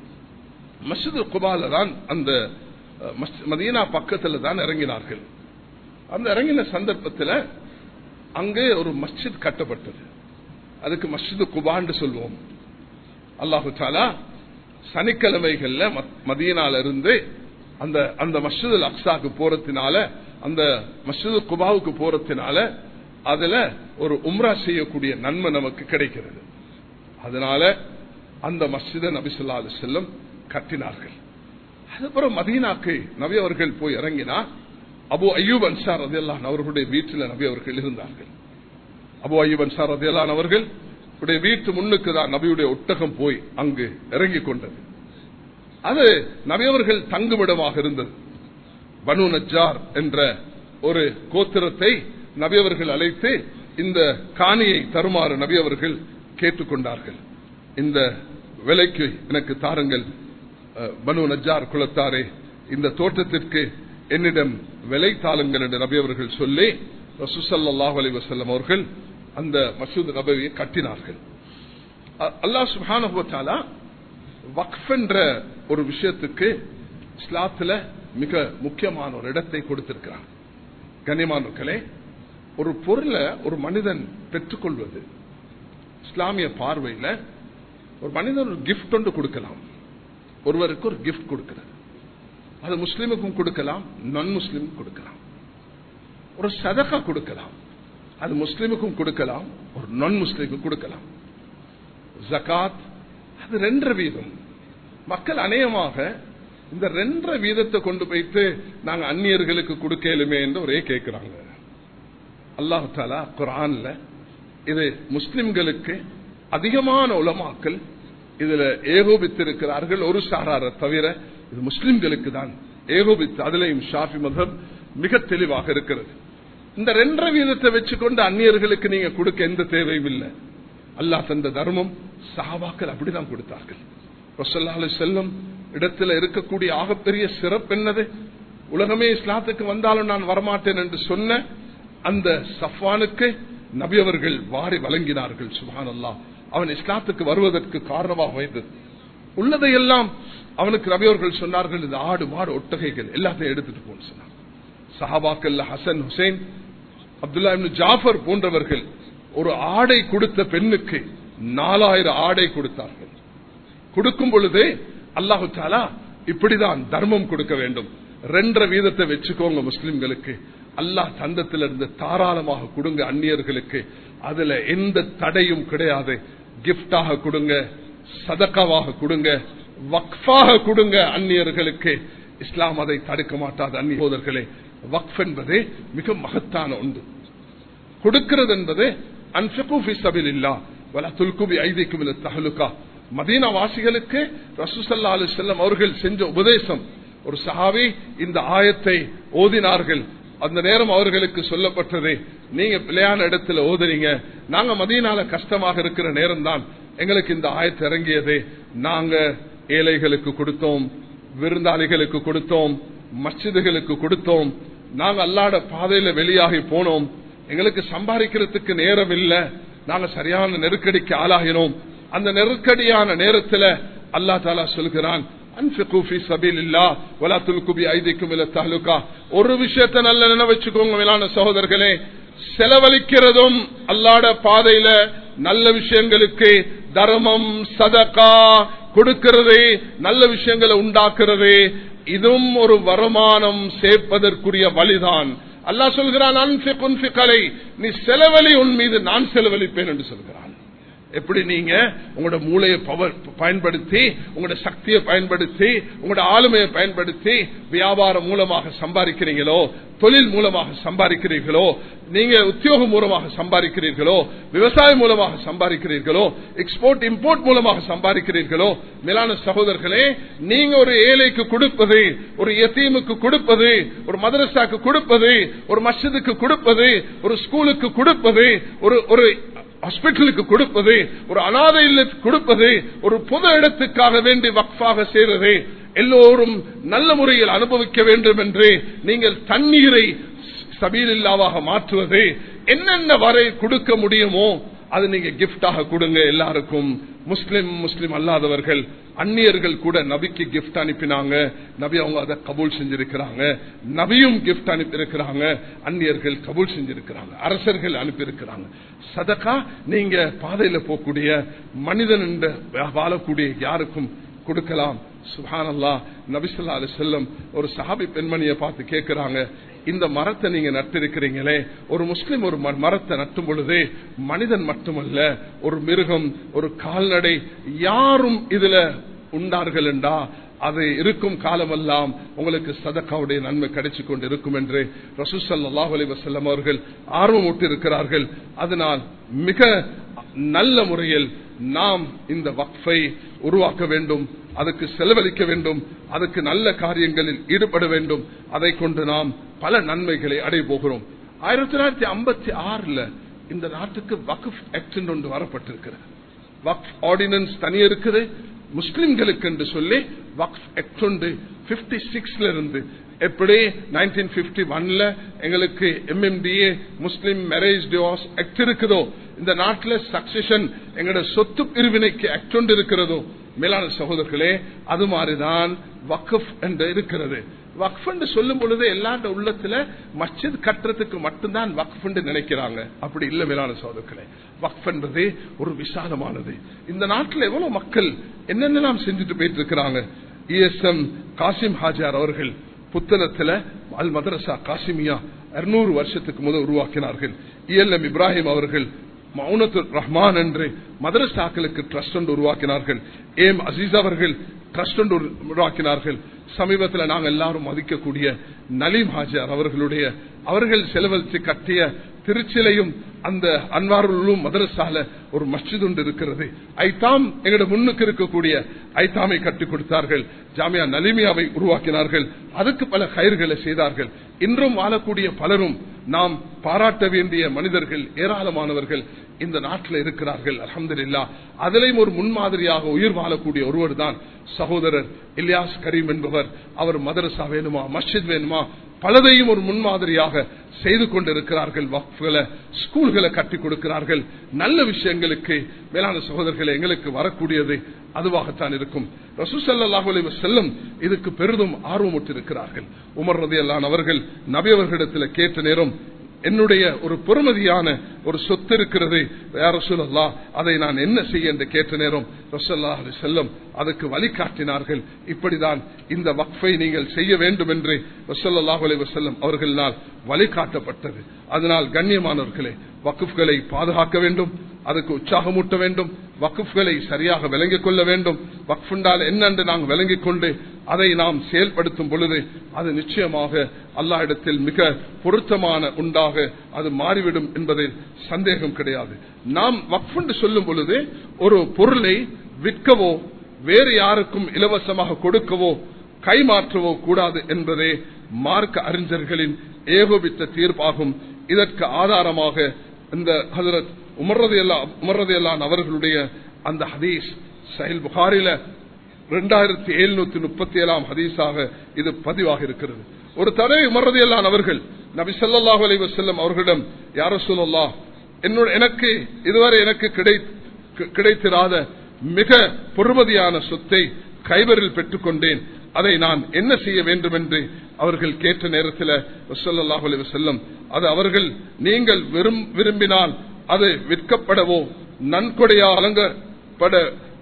Speaker 1: மஸ்ஜிது குபால தான், அந்த மதீனா பக்கத்துல தான் இறங்கினார்கள். அந்த இறங்கின சந்தர்ப்பத்தில் அங்கே ஒரு மஸ்ஜித் கட்டப்பட்டது. அதுக்கு மஸ்ஜிது குபான்னு சொல்லுவோம். அல்லாஹு தஆலா சனிக்கிழமைகள்ல மதீனால இருந்து அந்த அந்த மஸ்ஜிதுல் அக்ஸாக்கு போறதுனால, அந்த மஸ்ஜிது குபாவுக்கு போறதுனால அதுல ஒரு உம்ரா செய்யக்கூடிய நன்மை நமக்கு கிடைக்கிறது. அதனால அந்த மஸ்ஜிதை நபி ஸல்லல்லாஹு அலைஹி வஸல்லம் கட்டினார்கள். அதுக்கப்புறம் மதீனாக்கு நபி அவர்கள் போய் இறங்கினா அபு அய்யூப் அன்சார் ரலியல்லாஹு அன்ஹு அவர்களுடைய வீட்டில் நபி அவர்கள் இருந்தார்கள். அபு அய்யூப் அன்சார் ரலியல்லாஹு அன்ஹு அவர்கள் வீட்டு முன்னுக்கு தான் நபியுடைய ஒட்டகம் போய் அங்கு இறங்கி கொண்டது. அது நபி அவர்கள் தங்குமிடமாக இருந்தது. பனு நஜ்ஜார் என்ற ஒரு கோத்திரத்தை நபி அவர்கள் அழைத்து இந்த காணியை தருமாறு நபி அவர்கள் கேட்டுக்கொண்டார்கள். இந்த விலைக்கு எனக்கு தாருங்கள் பனு நஜ்ஜார் குலத்தாரே, இந்த தோட்டத்திற்கு என்னிடம் விலை தாளுங்கள் என்று நபி அவர்கள் சொல்லி ரசூல் ஸல்லல்லாஹு அலைஹி வஸல்லம் அவர்கள் அந்த மஸ்ஜித் நபவியை கட்டினார்கள். அல்லாஹ் சுப்ஹானஹு வ தஆலா வக்ஃப் என்ற ஒரு விஷயத்துக்கு இஸ்லாத்துல மிக முக்கியமான ஒரு இடத்தை கொடுத்திருக்கிறார். கண்ணியமானவர்களே, ஒரு பொருளை ஒரு மனிதன் பெற்றுக்கொள்வது இஸ்லாமிய பார்வையில் ஒரு மனிதன் ஒரு கிஃப்ட் ஒன்று கொடுக்கலாம். ஒருவருக்கு ஒரு கிஃப்ட் கொடுக்கிறது, அது முஸ்லிமுக்கும் கொடுக்கலாம், நான் முஸ்லிமுக்கும் கொடுக்கலாம். ஒரு சதகா கொடுக்கலாம், அது முஸ்லிமுக்கும் கொடுக்கலாம், ஒரு நான் முஸ்லிமுக்கும் கொடுக்கலாம். ஜகாத் அது ரெண்டரை வீதம். மக்கள் அநேகமாக இந்த ரெண்டரை வீதத்தை கொண்டு போயிட்டு நாங்க அந்நியர்களுக்கு கொடுக்கலுமே என்று ஒரே கேட்கிறாங்க. அல்லாஹ் தஆலா குர்ஆன்ல இது முஸ்லிம்களுக்கு அதிகமான உலமாக்கள் இதுல ஏகோபித்திருக்கிறார்கள். ஒரு சாராரை தவிர இது முஸ்லிம்களுக்கு தான் ஏகோபித்து, அதிலையும் ஷாஃபி மذஹப் மிக தெளிவாக இருக்கிறது. இந்த ரெண்டரை வீதத்தை வச்சுக்கொண்டு அந்நியர்களுக்கு நீங்க கொடுக்க எந்த தேவையும் இல்லை. அல்லாஹ் தந்த தர்மம் சஹாபாக்கள் அப்படிதான் கொடுத்தார்கள். ரசூலுல்லாஹி அலைஹி வஸல்லம் இடத்துல இருக்கக்கூடிய ஆகப்பெரிய சிறப்பு என்னது? உலகமே இஸ்லாத்துக்கு வந்தாலும் நான் வரமாட்டேன் என்று சொன்ன அந்த சஃப்வானுக்கு நபி அவர்கள் வாரி வழங்கினார்கள். சுப்ஹானல்லாஹ், அவன் இஸ்லாத்துக்கு வருவதற்கு காரணமாக வைத்தது உள்ளதையெல்லாம் அவனுக்கு நபி அவர்கள் சொன்னார்கள், இந்த ஆடு மாடு ஒட்டகைகள் எல்லாத்தையும் எடுத்துட்டு போன்னு சொன்னார். சஹாபாக்கள் ஹசன் ஹுசைன் அப்துல்லா இப்னு ஜாஃபர் போன்றவர்கள் ஒரு ஆடை கொடுத்த பெண்ணுக்கு நாலாயிரம் ஆடை கொடுத்தார்கள். கொடுக்கும் பொழுது அல்லாஹு தஆலா இப்படிதான் தர்மம் கொடுக்க வேண்டும், ரெண்டரை வீதத்தை வச்சுக்கோங்க முஸ்லிம்களுக்கு, அல்லாஹ் தந்தத்திலிருந்து தாராளமாக கொடுங்க அந்நியர்களுக்கு, அதுல எந்த தடையும் கிடையாது. கிஃப்டாக கொடுங்க, சதகாவாக கொடுங்க, வக்ஃபாக கொடுங்க அந்நியர்களுக்கு. இஸ்லாம் அதை தடுக்க மாட்டாது. அந்நிய சகோதரர்களே, வக்ஃப் என்பது மிக மகத்தான ஒன்று. கொடுக்கிறது என்பது அன்ஃபிகு ஃபீ ஸபீலில்லாஹ் வலா துல்கு பிஐதிக்கும் இலத் தஹலுகா. மதீனா வாசிகளுக்கு ரசூல் ஸல்லல்லாஹு அலைஹி வஸல்லம் அவர்கள் செஞ்ச உபதேசம். ஒரு சஹாபி இந்த ஆயத்தை ஓதினார்கள். அந்த நேரம் அவர்களுக்கு சொல்லப்பட்டது, நீங்க பிள்ளையான இடத்துல ஓதுறீங்க, நாங்க மதீனால கஷ்டமாக இருக்கிற நேரம் தான் எங்களுக்கு இந்த ஆயத்தை இறங்கியது. நாங்க ஏழைகளுக்கு கொடுத்தோம், விருந்தாளிகளுக்கு கொடுத்தோம், மஸ்ஜிதுகளுக்கு கொடுத்தோம், நாங்க அல்லாஹ்வுடைய பாதையில வெளியாகி போனோம், எங்களுக்கு சம்பாதிக்கிறதுக்கு நேரம் இல்லை, நாங்க சரியான நெருக்கடிக்கு ஆளாகினோம். அந்த நெருக்கடியான நேரத்தில் அல்லாஹ் தஆலா சொல்கிறான், அன்ஃபிகு ஃபீ ஸபீலில்லாஹ் வலா துல்கு பிஐதிக்கும் இலத் தஹலுகா. ஒரு விஷயத்தை நல்ல நினைவு வச்சுக்கோங்க மேலான சகோதரர்களே, செலவழிக்கிறதும் அல்லாஹ்வுடைய பாதையில நல்ல விஷயங்களுக்கு தர்மம் சதகா கொடுக்கிறது, நல்ல விஷயங்களை உண்டாக்குறது, இதுவும் ஒரு வருமானம் சேர்ப்பதற்குரிய வழிதான். அல்லாஹ் சொல்கிறான், அன்ஃபிகு அன்ஃபிகலை, நீ செலவழி, உன் மீது நான் செலவழிப்பேன் என்று சொல்கிறான். எப்படி நீங்க உங்களோட மூளையை பவர் பயன்படுத்தி, உங்களோட சக்தியை பயன்படுத்தி, உங்களோட ஆளுமையை பயன்படுத்தி வியாபாரம் மூலமாக சம்பாதிக்கிறீங்களோ, தொழில் மூலமாக சம்பாதிக்கிறீர்களோ, நீங்க உத்தியோகம் மூலமாக சம்பாதிக்கிறீர்களோ, விவசாயம் மூலமாக சம்பாதிக்கிறீர்களோ, எக்ஸ்போர்ட் இம்போர்ட் மூலமாக சம்பாதிக்கிறீர்களோ, மேலான சகோதரர்களே, நீங்க ஒரு ஏழைக்கு கொடுப்பது, ஒரு யதீமுக்கு கொடுப்பது, ஒரு மதரசாக்கு கொடுப்பது, ஒரு மஸ்ஜிதுக்கு கொடுப்பது, ஒரு ஸ்கூலுக்கு கொடுப்பது, ஒரு ஒரு ஹாஸ்பிட்டலுக்கு கொடுப்பது, ஒரு அனாதை இல்லத்துக்கு கொடுப்பது, ஒரு பொது இடத்துக்காக வேண்டி வக்ஃபாக செய்வது, எல்லோரும் நல்ல முறையில் அனுபவிக்க வேண்டும் என்று நீங்கள் தண்ணீரை சபீலில்லாவாக மாற்றுவது, என்னென்ன வரை கொடுக்க முடியுமோ அது நீங்க கிஃப்டாக கொடுங்க எல்லாருக்கும். முஸ்லிம் முஸ்லிம் அல்லாதவர்கள் அந்நியர்கள் கூட நபிக்கு கிஃப்ட் அனுப்பினாங்க, நபி அவங்க அதை கபூல் செஞ்சிருக்கிறாங்க. நபியும் கிஃப்ட் அனுப்பியிருக்கிறாங்க, அந்நியர்கள் கபூல் செஞ்சிருக்கிறாங்க, அரசர்கள் அனுப்பியிருக்கிறாங்க. சதகா நீங்க பாதையில போகக்கூடிய மனிதன் என்ற வாழக்கூடிய யாருக்கும் கொடுக்கலாம். சுப்ஹானல்லாஹ், நபி ஸல்லல்லாஹு அலைஹி வஸல்லம் ஒரு சஹாபி பெண்மணியை பார்த்து கேட்கிறாங்க, இந்த மரத்தை நீங்க நட்டிருக்கிறீங்களே, ஒரு முஸ்லிம் ஒரு மரத்தை நட்டும் பொழுது மனிதன் மட்டுமல்ல, ஒரு மிருகம், ஒரு கால்நடை, யாரும் இதுல உண்டார்கள் என்றா அது இருக்கும் காலமெல்லாம் உங்களுக்கு சதகாவுடைய நன்மை கிடைச்சு கொண்டு இருக்கும் என்று ரசூல் ஸல்லல்லாஹு அலைஹி வஸல்லம் அவர்கள் ஆர்வமூட்டி இருக்கிறார்கள். அதனால் மிக நல்ல முறையில் நாம் இந்த வக்ஃபை உருவாக்க வேண்டும், அதுக்கு செலவழிக்க வேண்டும், அதுக்கு நல்ல காரியங்களில் ஈடுபட வேண்டும். அதை கொண்டு நாம் பல நன்மைகளை அடைய போகிறோம். ஆயிரத்தி தொள்ளாயிரத்தி ஐம்பத்தி ஆறுல இந்த நாட்டுக்கு வக்ஃப் ஆக்ட் ஒன்று வரப்பட்டிருக்கிறது. வக்ஃப் ஆர்டினன்ஸ் தனி இருக்குது, முஸ்லிம்களுக்கு என்று சொல்லி வக்ஃப் ஆக்ட் உண்டு பிப்டி சிக்ஸ்ல இருந்து. எப்படி நைன்டீன் பிப்டி ஒன்ல எங்களுக்கு MMDA Muslim marriage divorce act இருக்குதோ, இந்த நாட்டில் சக்சஷன் எங்களோட சொத்து பிரிவினைக்கு ஆக்ட் ஒன்று இருக்கிறதோ, மேலான சகோதரர்களே, அது மாதிரிதான் வக்ஃப் என்று இருக்கிறது. வக்ஃப் என்று சொல்லும் பொழுது எல்லாரோட உள்ளத்துல மஸ்ஜித் கட்டுறதுக்கு மட்டும்தான் வக்ஃப் என்று நினைக்கிறாங்க. அப்படி இல்ல மேலான சகோதரர்களே, வக்ஃப் என்பது ஒரு விசாலமானது. இந்த நாட்டில் எவ்வளவு மக்கள் என்னென்னலாம் செஞ்சுட்டு போயிட்டு இருக்கிறாங்க. இஎஸ்எம் காசிம் ஹாஜார் அவர்கள் புத்தளத்துல அல் மதரசா காசிமியா இருநூறு வருஷத்துக்கு முதல் உருவாக்கினார்கள். இஎல்எம் இப்ராஹிம் அவர்கள் மௌனத்துர் ரஹ்மான் என்று மதரசாக்களுக்கு ட்ரஸ்ட் ஒன்று உருவாக்கினார்கள். ஏம் அசீஸ் அவர்கள் ட்ரஸ்ட் ஒன்று உருவாக்கினார்கள். சமீபத்தில் நாங்கள் எல்லாரும் மதிக்கக்கூடிய நலீம் ஹாஜார் அவர்களுடைய அவர்கள் செலவழித்து கட்டிய திருச்சிலையும் அந்த அன்வாருள்ளும் மதரசால ஒரு மஸ்ஜித் ஒன்று இருக்கிறது. ஐத்தாம் எங்களோட முன்னுக்கு இருக்கக்கூடிய ஐத்தாமை கட்டி கொடுத்தார்கள். ஜாமியா நலிமியாவை உருவாக்கினார்கள். அதுக்கு பல கயிர்களை செய்தார்கள். இன்றும் வாழக்கூடிய பலரும் நாம் பாராட்ட வேண்டிய மனிதர்கள் ஏராளமானவர்கள் இந்த நாட்டில் இருக்கிறார்கள். அல்ஹம்துலில்லாஹ். அதிலையும் ஒரு முன்மாதிரியாக உயிர் வாழக்கூடிய ஒருவர் தான் சகோதரர் இலியாஸ் கரீம் என்பவர். அவர் மதரசா வேணுமா மஸ்ஜித் வேணுமா பலதையும் ஒரு முன்மாதிரியாக செய்து கொண்டிருக்கிறார்கள். வக்ஃப்களை ஸ்கூல்களை கட்டி கொடுக்கிறார்கள். நல்ல விஷயங்களுக்கு மேலான சகோதரர்களை எங்களுக்கு வரக்கூடியது அதுவாகத்தான் இருக்கும். ரசூல் ஸல்லல்லாஹு அலைஹி வஸல்லம் இதுக்கு பெரிதும் ஆர்வமுற்றிருக்கிறார்கள். உமர் ரலியல்லாஹு அவர்கள் நபி அவர்களிடத்தில் கேட்ட நேரம், என்னுடைய ஒரு பெருமதியான ஒரு சொத்து இருக்கிறது யா ரசூலல்லாஹ், அதை நான் என்ன செய்ய என்று கேட்ட நேரம் ரசூலுல்லாஹி அலைஹி வஸல்லம் அதுக்கு வழிகாட்டினார்கள். இப்படிதான் இந்த வக்ஃபை நீங்கள் செய்ய வேண்டும் என்று ரசூலுல்லாஹி அலைஹி வஸல்லம் அவர்களால் வழிகாட்டப்பட்டது. அதனால் கண்ணியமானவர்களே, வக்ஃப்களை பாதுகாக்க வேண்டும், அதுக்கு உற்சாகமூட்ட வேண்டும், வக்ஃப்களை சரியாக விளங்கிக் கொள்ள வேண்டும். வக்ஃப் என்றால் என்னென்று நாம் விளங்கிக் கொண்டு அதை நாம் செயல்படுத்தும் பொழுது அது நிச்சயமாக அல்லாஹ் இடத்தில் மிக பொருத்தமான உண்டாக அது மாறிவிடும் என்பதில் சந்தேகம் கிடையாது. நாம் வக்ஃப் என்று சொல்லும் பொழுது ஒரு பொருளை விற்கவோ வேறு யாருக்கும் இலவசமாக கொடுக்கவோ கைமாற்றவோ கூடாது என்பதே மார்க்க அறிஞர்களின் ஏகோபித்த தீர்ப்பாகும். இதற்கு ஆதாரமாக இந்த ஹஜ்ரத் உமர் ரலியல்லாஹு அவர்களுடைய அந்த ஹதீஸ் சஹீஹ் புகாரில இரண்டாயிரத்தி எழுநூத்தி முப்பத்தி ஏழாம் ஹதீஸாக இது பதிவாக இருக்கிறது. ஒரு தடவை உமர் ரலியல்லாஹு அவர்கள் நபி ஸல்லல்லாஹு அலைஹி வஸல்லம் அவர்களிடம், யா ரசூலல்லாஹ், என்னோட எனக்கு இதுவரை எனக்கு கிடைத்திராத மிக பொறுமதியான சொத்தை கைபரில் பெற்றுக் கொண்டேன், அதை நான் என்ன செய்ய வேண்டும் என்று அவர்கள் கேட்ட நேரத்தில் ஸல்லல்லாஹு அலைஹி வஸல்லம் அது அவர்கள் நீங்கள் விரும்பினால் அது விற்கப்படவோ நன்கொடையா அலங்கப்பட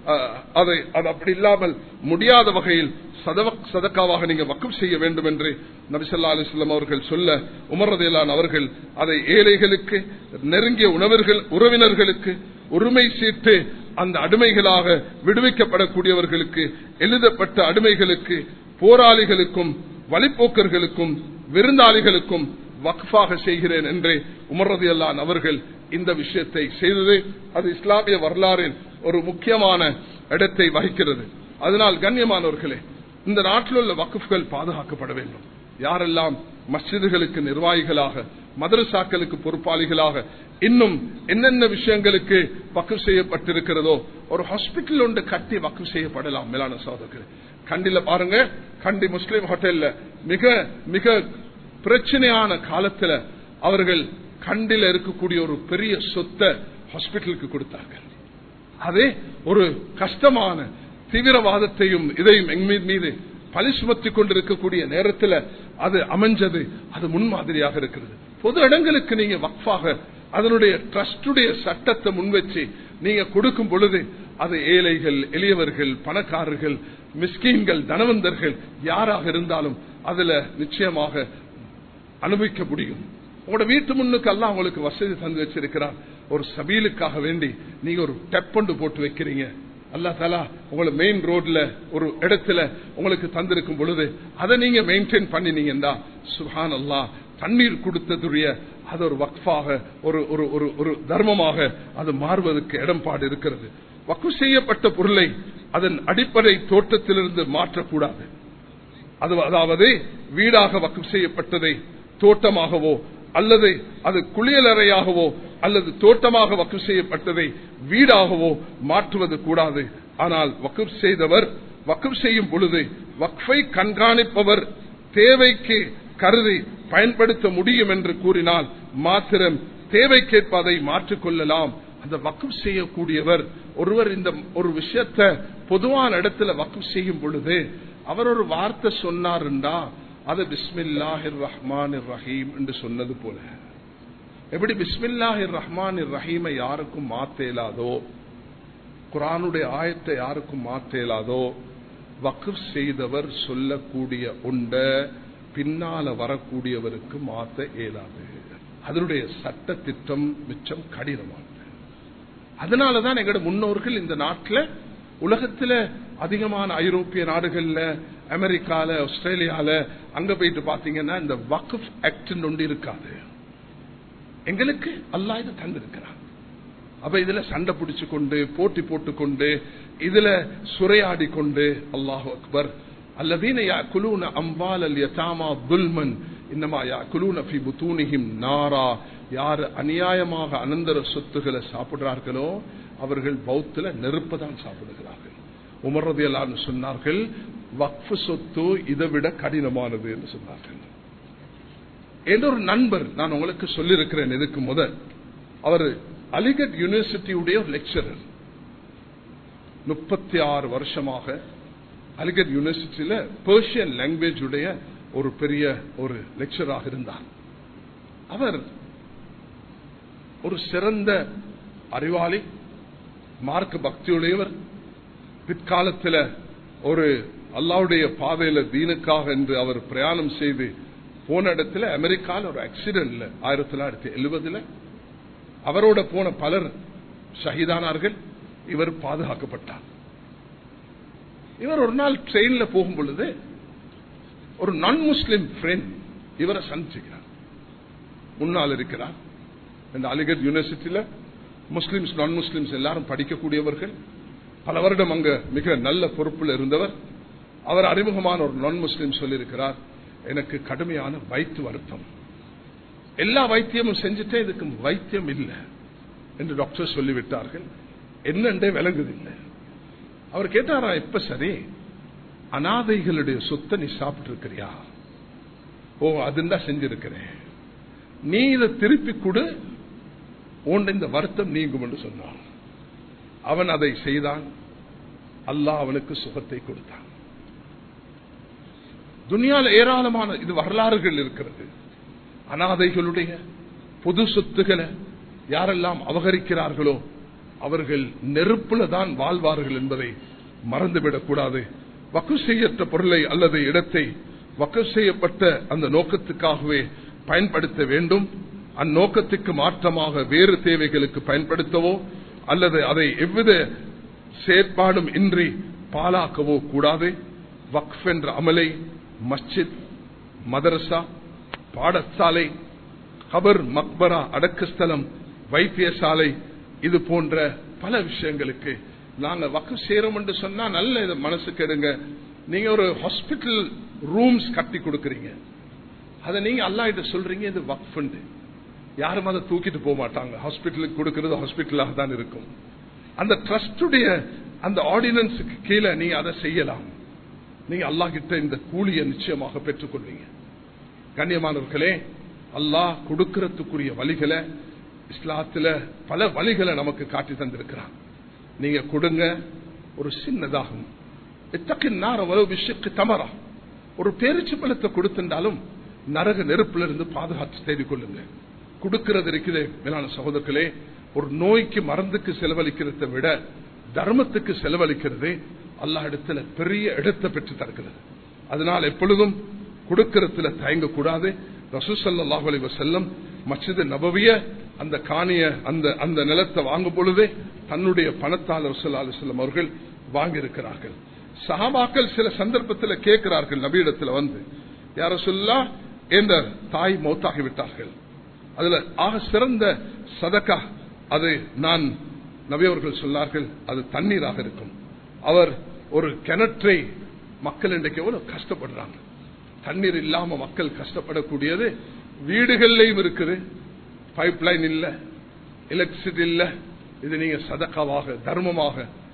Speaker 1: அதை அது அப்படி இல்லாமல் முடியாத வகையில் சதக்காவாக நீங்க வக்ஃப் செய்ய வேண்டும் என்று நபி ஸல்லல்லாஹு அலைஹி வஸல்லம் அவர்கள் சொல்ல, உமர் ரலியல்லாஹு அவர்கள் அதை ஏழைகளுக்கு, நெருங்கிய உணவர்கள் உறவினர்களுக்கு, உரிமை சீட்டு அந்த அடிமைகளாக விடுவிக்கப்படக்கூடியவர்களுக்கு, எழுதப்பட்ட அடிமைகளுக்கு, போராளிகளுக்கும், வழிப்போக்கர்களுக்கும், விருந்தாளிகளுக்கும் வக்ஃபாக செய்கிறேன் என்று உமர் ரலியல்லாஹு அவர்கள் இந்த விஷயத்தை செய்தது அது இஸ்லாமிய வரலாறில் ஒரு முக்கியமான இடத்தை வகிக்கிறது. அதனால் கண்ணியமானவர்களே, இந்த நாட்டில் உள்ள வக்ஃப்கள் பாதுகாக்கப்பட வேண்டும். யாரெல்லாம் மஸ்ஜிதுகளுக்கு நிர்வாகிகளாக, மதரசாக்களுக்கு பொறுப்பாளிகளாக, இன்னும் என்னென்ன விஷயங்களுக்கு வக்ஃப் செய்யப்பட்டிருக்கிறதோ, ஒரு ஹாஸ்பிட்டல் ஒன்று கட்டி வக்ஃப் செய்யப்படலாம். மேலான சகோதரர்களே, கண்டில பாருங்க, கண்டி முஸ்லிம் ஹோட்டல்ல மிக மிக பிரச்சனையான காலத்துல அவர்கள் கண்டில இருக்கக்கூடிய ஒரு பெரிய சொத்தை ஹாஸ்பிட்டலுக்கு கொடுத்தார்கள். அதே ஒரு கஷ்டமான தீவிரவாதத்தையும் இதையும் எங்க மீது பழி சுமத்தி கொண்டிருக்கக்கூடிய நேரத்தில் அது அமைஞ்சது. அது முன்மாதிரியாக இருக்கிறது. பொது இடங்களுக்கு நீங்க வக்ஃபாக அதனுடைய ட்ரஸ்டுடைய சட்டத்தை முன்வச்சு நீங்க கொடுக்கும் பொழுது அது ஏழைகள், எளியவர்கள், பணக்காரர்கள், மிஸ்கீன்கள், தனவந்தர்கள் யாராக இருந்தாலும் அதுல நிச்சயமாக அனுபவிக்க முடியும். உங்களோட வீட்டு முன்னுக்கு எல்லாம் உங்களுக்கு வசதி தந்து வச்சிருக்கிறார். ஒரு சபீலுக்காக வேண்டி நீங்க ஒரு டெப் ஒன்று போட்டு வைக்கிறீங்க. அல்லாஹ் தஆலா உங்களை மெயின் ரோட்ல ஒரு இடத்துல உங்களுக்கு தந்திருக்கும் பொழுது அதை நீங்க மெயின்டைன் பண்ணினீங்கன்னா சுப்ஹானல்லாஹ், தண்ணீர் கொடுத்ததுடைய அது ஒரு வக்ஃபாக ஒரு ஒரு ஒரு தர்மமாக அது மாறுவதற்கு இடம்பாடு இருக்கிறது. வக்ஃப் செய்யப்பட்ட பொருளை அதன் அடிப்படை தோட்டத்திலிருந்து மாற்றக்கூடாது. அது அதாவது வீடாக வக்ஃப் செய்யப்பட்டதை தோட்டமாகவோ அல்லது அது குளியலறையாகவோ அல்லது தோட்டமாக வக்ஃப் செய்யப்பட்டதை வீடாகவோ மாற்றுவது கூடாது. ஆனால் வக்ஃப் செய்தவர் வக்ஃப் செய்யும் பொழுது வக்ஃபை கண்காணிப்பவர் தேவைக்கு கருதி பயன்படுத்த முடியும் என்று கூறினால் மாத்திரம் தேவைக்கேற்ப அதை மாற்றிக்கொள்ளலாம். அந்த வக்ஃப் செய்யக்கூடியவர் ஒருவர் இந்த ஒரு விஷயத்தை பொதுவான இடத்துல வக்ஃப் செய்யும் பொழுது அவர் ஒரு வார்த்தை சொன்னார் என்றா அது பிஸ்மில்லாஹிர் ரஹ்மானிர் ரஹீம் என்று சொன்னது போல. எப்படி பிஸ்மில்லாஹிர் ரஹ்மானிர் ரஹீமை யாருக்கும் மாத்தேலாதோ, குர்ஆனுடைய ஆயத்தை யாருக்கும் மாத்தேலாதோ, வக்ஃப் செய்தவர் சொல்லக்கூடிய உண்ட பின்னால வரக்கூடியவருக்கு மாத்த இயலாது. அதனுடைய சட்ட திட்டம் மிச்சம் கடினமானது. அதனாலதான் எங்களோட முன்னோர்கள் இந்த நாட்டில் உலகத்தில் அதிகமான ஐரோப்பிய நாடுகள்ல, அமெரிக்கால, ஆஸ்திரேலியால அங்க போயிட்டு பாத்தீங்கன்னா இந்த வக்ஃப் ஆக்ட் ஒன்று இருக்காது. எங்களுக்கு அல்லாஹ் இதை தந்திருக்கிறான். அப்ப இதுல சண்டை பிடிச்சு கொண்டு போட்டி போட்டுக்கொண்டு இதுல சுரையாடி கொண்டு அல்லாஹு அக்பர் அல்லதீன யாக்குலூன அம்வாலல் யதாமா துல்மன் இன்னமா யாக்குலூன ஃபீ புதூனிஹிம் நாரா. யார் அநியாயமாக அனந்தர சொத்துக்களை சாப்பிடுறார்களோ அவர்கள் பௌத்துல நெருப்பதான் சாப்பிடுகிறார்கள். உமர் ரலியல்லாஹு அன்ஹு சொன்னார்கள், வக்ஃப் சொத்து இதை விட கடினமானது என்று சொன்னார்கள். என்னொரு நண்பர், நான் உங்களுக்கு சொல்லியிருக்கிறேன் இதுக்கு முதல், அவர் அலிகட் யூனிவர்சிட்டியுடைய லெக்சரர். முப்பத்தி ஆறு வருஷமாக அலிகட் யூனிவர்சிட்டியில பெர்ஷியன் லாங்குவேஜ் உடைய ஒரு பெரிய ஒரு லெக்சராக இருந்தார். அவர் ஒரு சிறந்த அறிவாளி, மார்க்க பக்தியுடையவர். பிற்காலத்தில் ஒரு அல்லாஹ்வுடைய பாதையில தீனுக்காக என்று அவர் பிரயாணம் செய்து போன இடத்துல அமெரிக்காவில் ஒரு ஆக்சிடென்ட்ல ஆயிரத்தி தொள்ளாயிரத்தி எழுபதுல அவரோட போன பலர் ஷஹீதானார்கள். இவர் பாதுகாக்கப்பட்டார். இவர் ஒரு நாள் ட்ரெயின்ல போகும் பொழுது ஒரு நான் முஸ்லிம் ஃப்ரெண்ட் இவரை சந்திக்கிறார். முன்னால் இருக்கிறார். இந்த அலிகட் யூனிவர்சிட்டியில முஸ்லிம்ஸ் நான் முஸ்லிம்ஸ் எல்லாரும் படிக்கக்கூடியவர்கள். பல வருடம் அங்க மிக நல்ல பொறுப்பில் இருந்தவர். அவர் அறிமுகமான ஒரு நான் முஸ்லிம் சொல்லியிருக்கிறார், எனக்கு கடுமையான வயிற்று வருத்தம், எல்லா வைத்தியமும் செஞ்சுட்டே இதுக்கு வைத்தியம் இல்லை என்று டாக்டர் சொல்லிவிட்டார்கள். என்னென்றே விளங்குதில்லை. அவர் கேட்டாரா, எப்ப சரி அனாதைகளுடைய சொத்தை நீ சாப்பிட்டு இருக்கிறியா? ஓ, அதுண்டா செஞ்சிருக்கிறேன். நீ இதை திருப்பி கொடு, உன் இந்த வருத்தம் நீங்கும் என்று சொன்னான். அவன் அதை செய்தான். அல்லாஹ் அவனுக்கு சுகத்தை கொடுத்தான். துனியால ஏராளமான இது வரலாறுகள் இருக்கிறது. அனாதைகளுடைய பொது சொத்துக்களை யாரெல்லாம் அபகரிக்கிறார்களோ அவர்கள் நெருப்புல தான் வாழ்வார்கள் என்பதை மறந்துவிடக் கூடாது. வக்ஃப் செய்யப்பட்ட பொருளை அல்லது இடத்தை வக்ஃப் செய்யப்பட்ட அந்த நோக்கத்துக்காகவே பயன்படுத்த வேண்டும். அந்நோக்கத்துக்கு மாற்றமாக வேறு தேவைகளுக்கு பயன்படுத்தவோ அல்லது அதை எவ்வித செயற்பாடும் இன்றி பாலாக்கவோ கூடாது. வக்ஃப் என்ற அமலை மஸ்ஜித், மதரசா, பாடசாலை, கபர், மக்பரா, அடக்கஸ்தலம், வைத்தியசாலை, இது போன்ற பல விஷயங்களுக்கு நாங்க வக்ஃப் செய்யறோம் என்று சொன்னா நல்ல இது மனசுக்கு எடுங்க. நீங்க ஒரு ஹாஸ்பிட்டல் ரூம்ஸ் கட்டி கொடுக்கறீங்க, அதை நீங்க அல்லாஹ்கிட்ட சொல்றீங்க இது வக்ஃப். யாரும் அதை தூக்கிட்டு போக மாட்டாங்க. ஹாஸ்பிட்டலுக்கு கொடுக்கிறது ஹாஸ்பிட்டலாக தான் இருக்கும். அந்த ட்ரஸ்டுடைய அந்த ஆர்டினன்ஸுக்கு கீழே நீங்க அதை செய்யலாம். நீங்க அல்லாஹ் கிட்ட இந்த கூலியை நிச்சயமாக பெற்றுக்கொள்வீங்க. கண்ணியமானவர்களே, அல்லாஹ் கொடுக்கிறதுக்குரிய வழிகளை இஸ்லாத்துல பல வழிகளை நமக்கு காட்டி தந்திருக்கிறான். நீங்க கொடுங்க, ஒரு சின்னதாகும். தமரா, ஒரு பேரிச்சு பழத்தை கொடுத்திருந்தாலும் நரக நெருப்பிலிருந்து பாதுகாத்து தேடிக் கொள்ளுங்க. கொடுக்கிறது இருக்குது மேலான சகோதரர்களே, ஒரு நோய்க்கு மருந்துக்கு செலவழிக்கிறதை விட தர்மத்துக்கு செலவழிக்கிறது அல்லாஹ் இடத்துல பெரிய இடத்தை பெற்று தருகிறது. அதனால் எப்பொழுதும் கொடுக்கிறதுல தயங்கக்கூடாது. ரசூல் ஸல்லல்லாஹு அலைஹி வஸல்லம் மஸ்ஜித் நபவிய அந்த காணிய அந்த அந்த நிலத்தை வாங்கும் பொழுதே தன்னுடைய பணத்தால் ரசூலுல்லாஹி அலைஹி வஸல்லம் அவர்கள் வாங்கியிருக்கிறார்கள். சஹாபாக்கள் சில சந்தர்ப்பத்தில் கேட்கிறார்கள் நபியிடத்தில் வந்து, யா ரசூலுல்லாஹ், என்ற தாய் மௌத்தாகிவிட்டார்கள், அதுல ஆக சிறந்த சதகா அது நான், நபி அவர்கள் சொன்னார்கள் அது தண்ணீராக இருக்கும். அவர் ஒரு கிணற்றை, மக்கள் இன்றைக்கு எவ்வளவு கஷ்டப்படுறாங்க, தண்ணீர் இல்லாம மக்கள் கஷ்டப்படக்கூடியது வீடுகள்லையும் இருக்குது. பைப் லைன் இல்ல, எலக்ட்ரிசிட்டி இல்ல. இது நீங்க சதக்காவாக தர்மமாக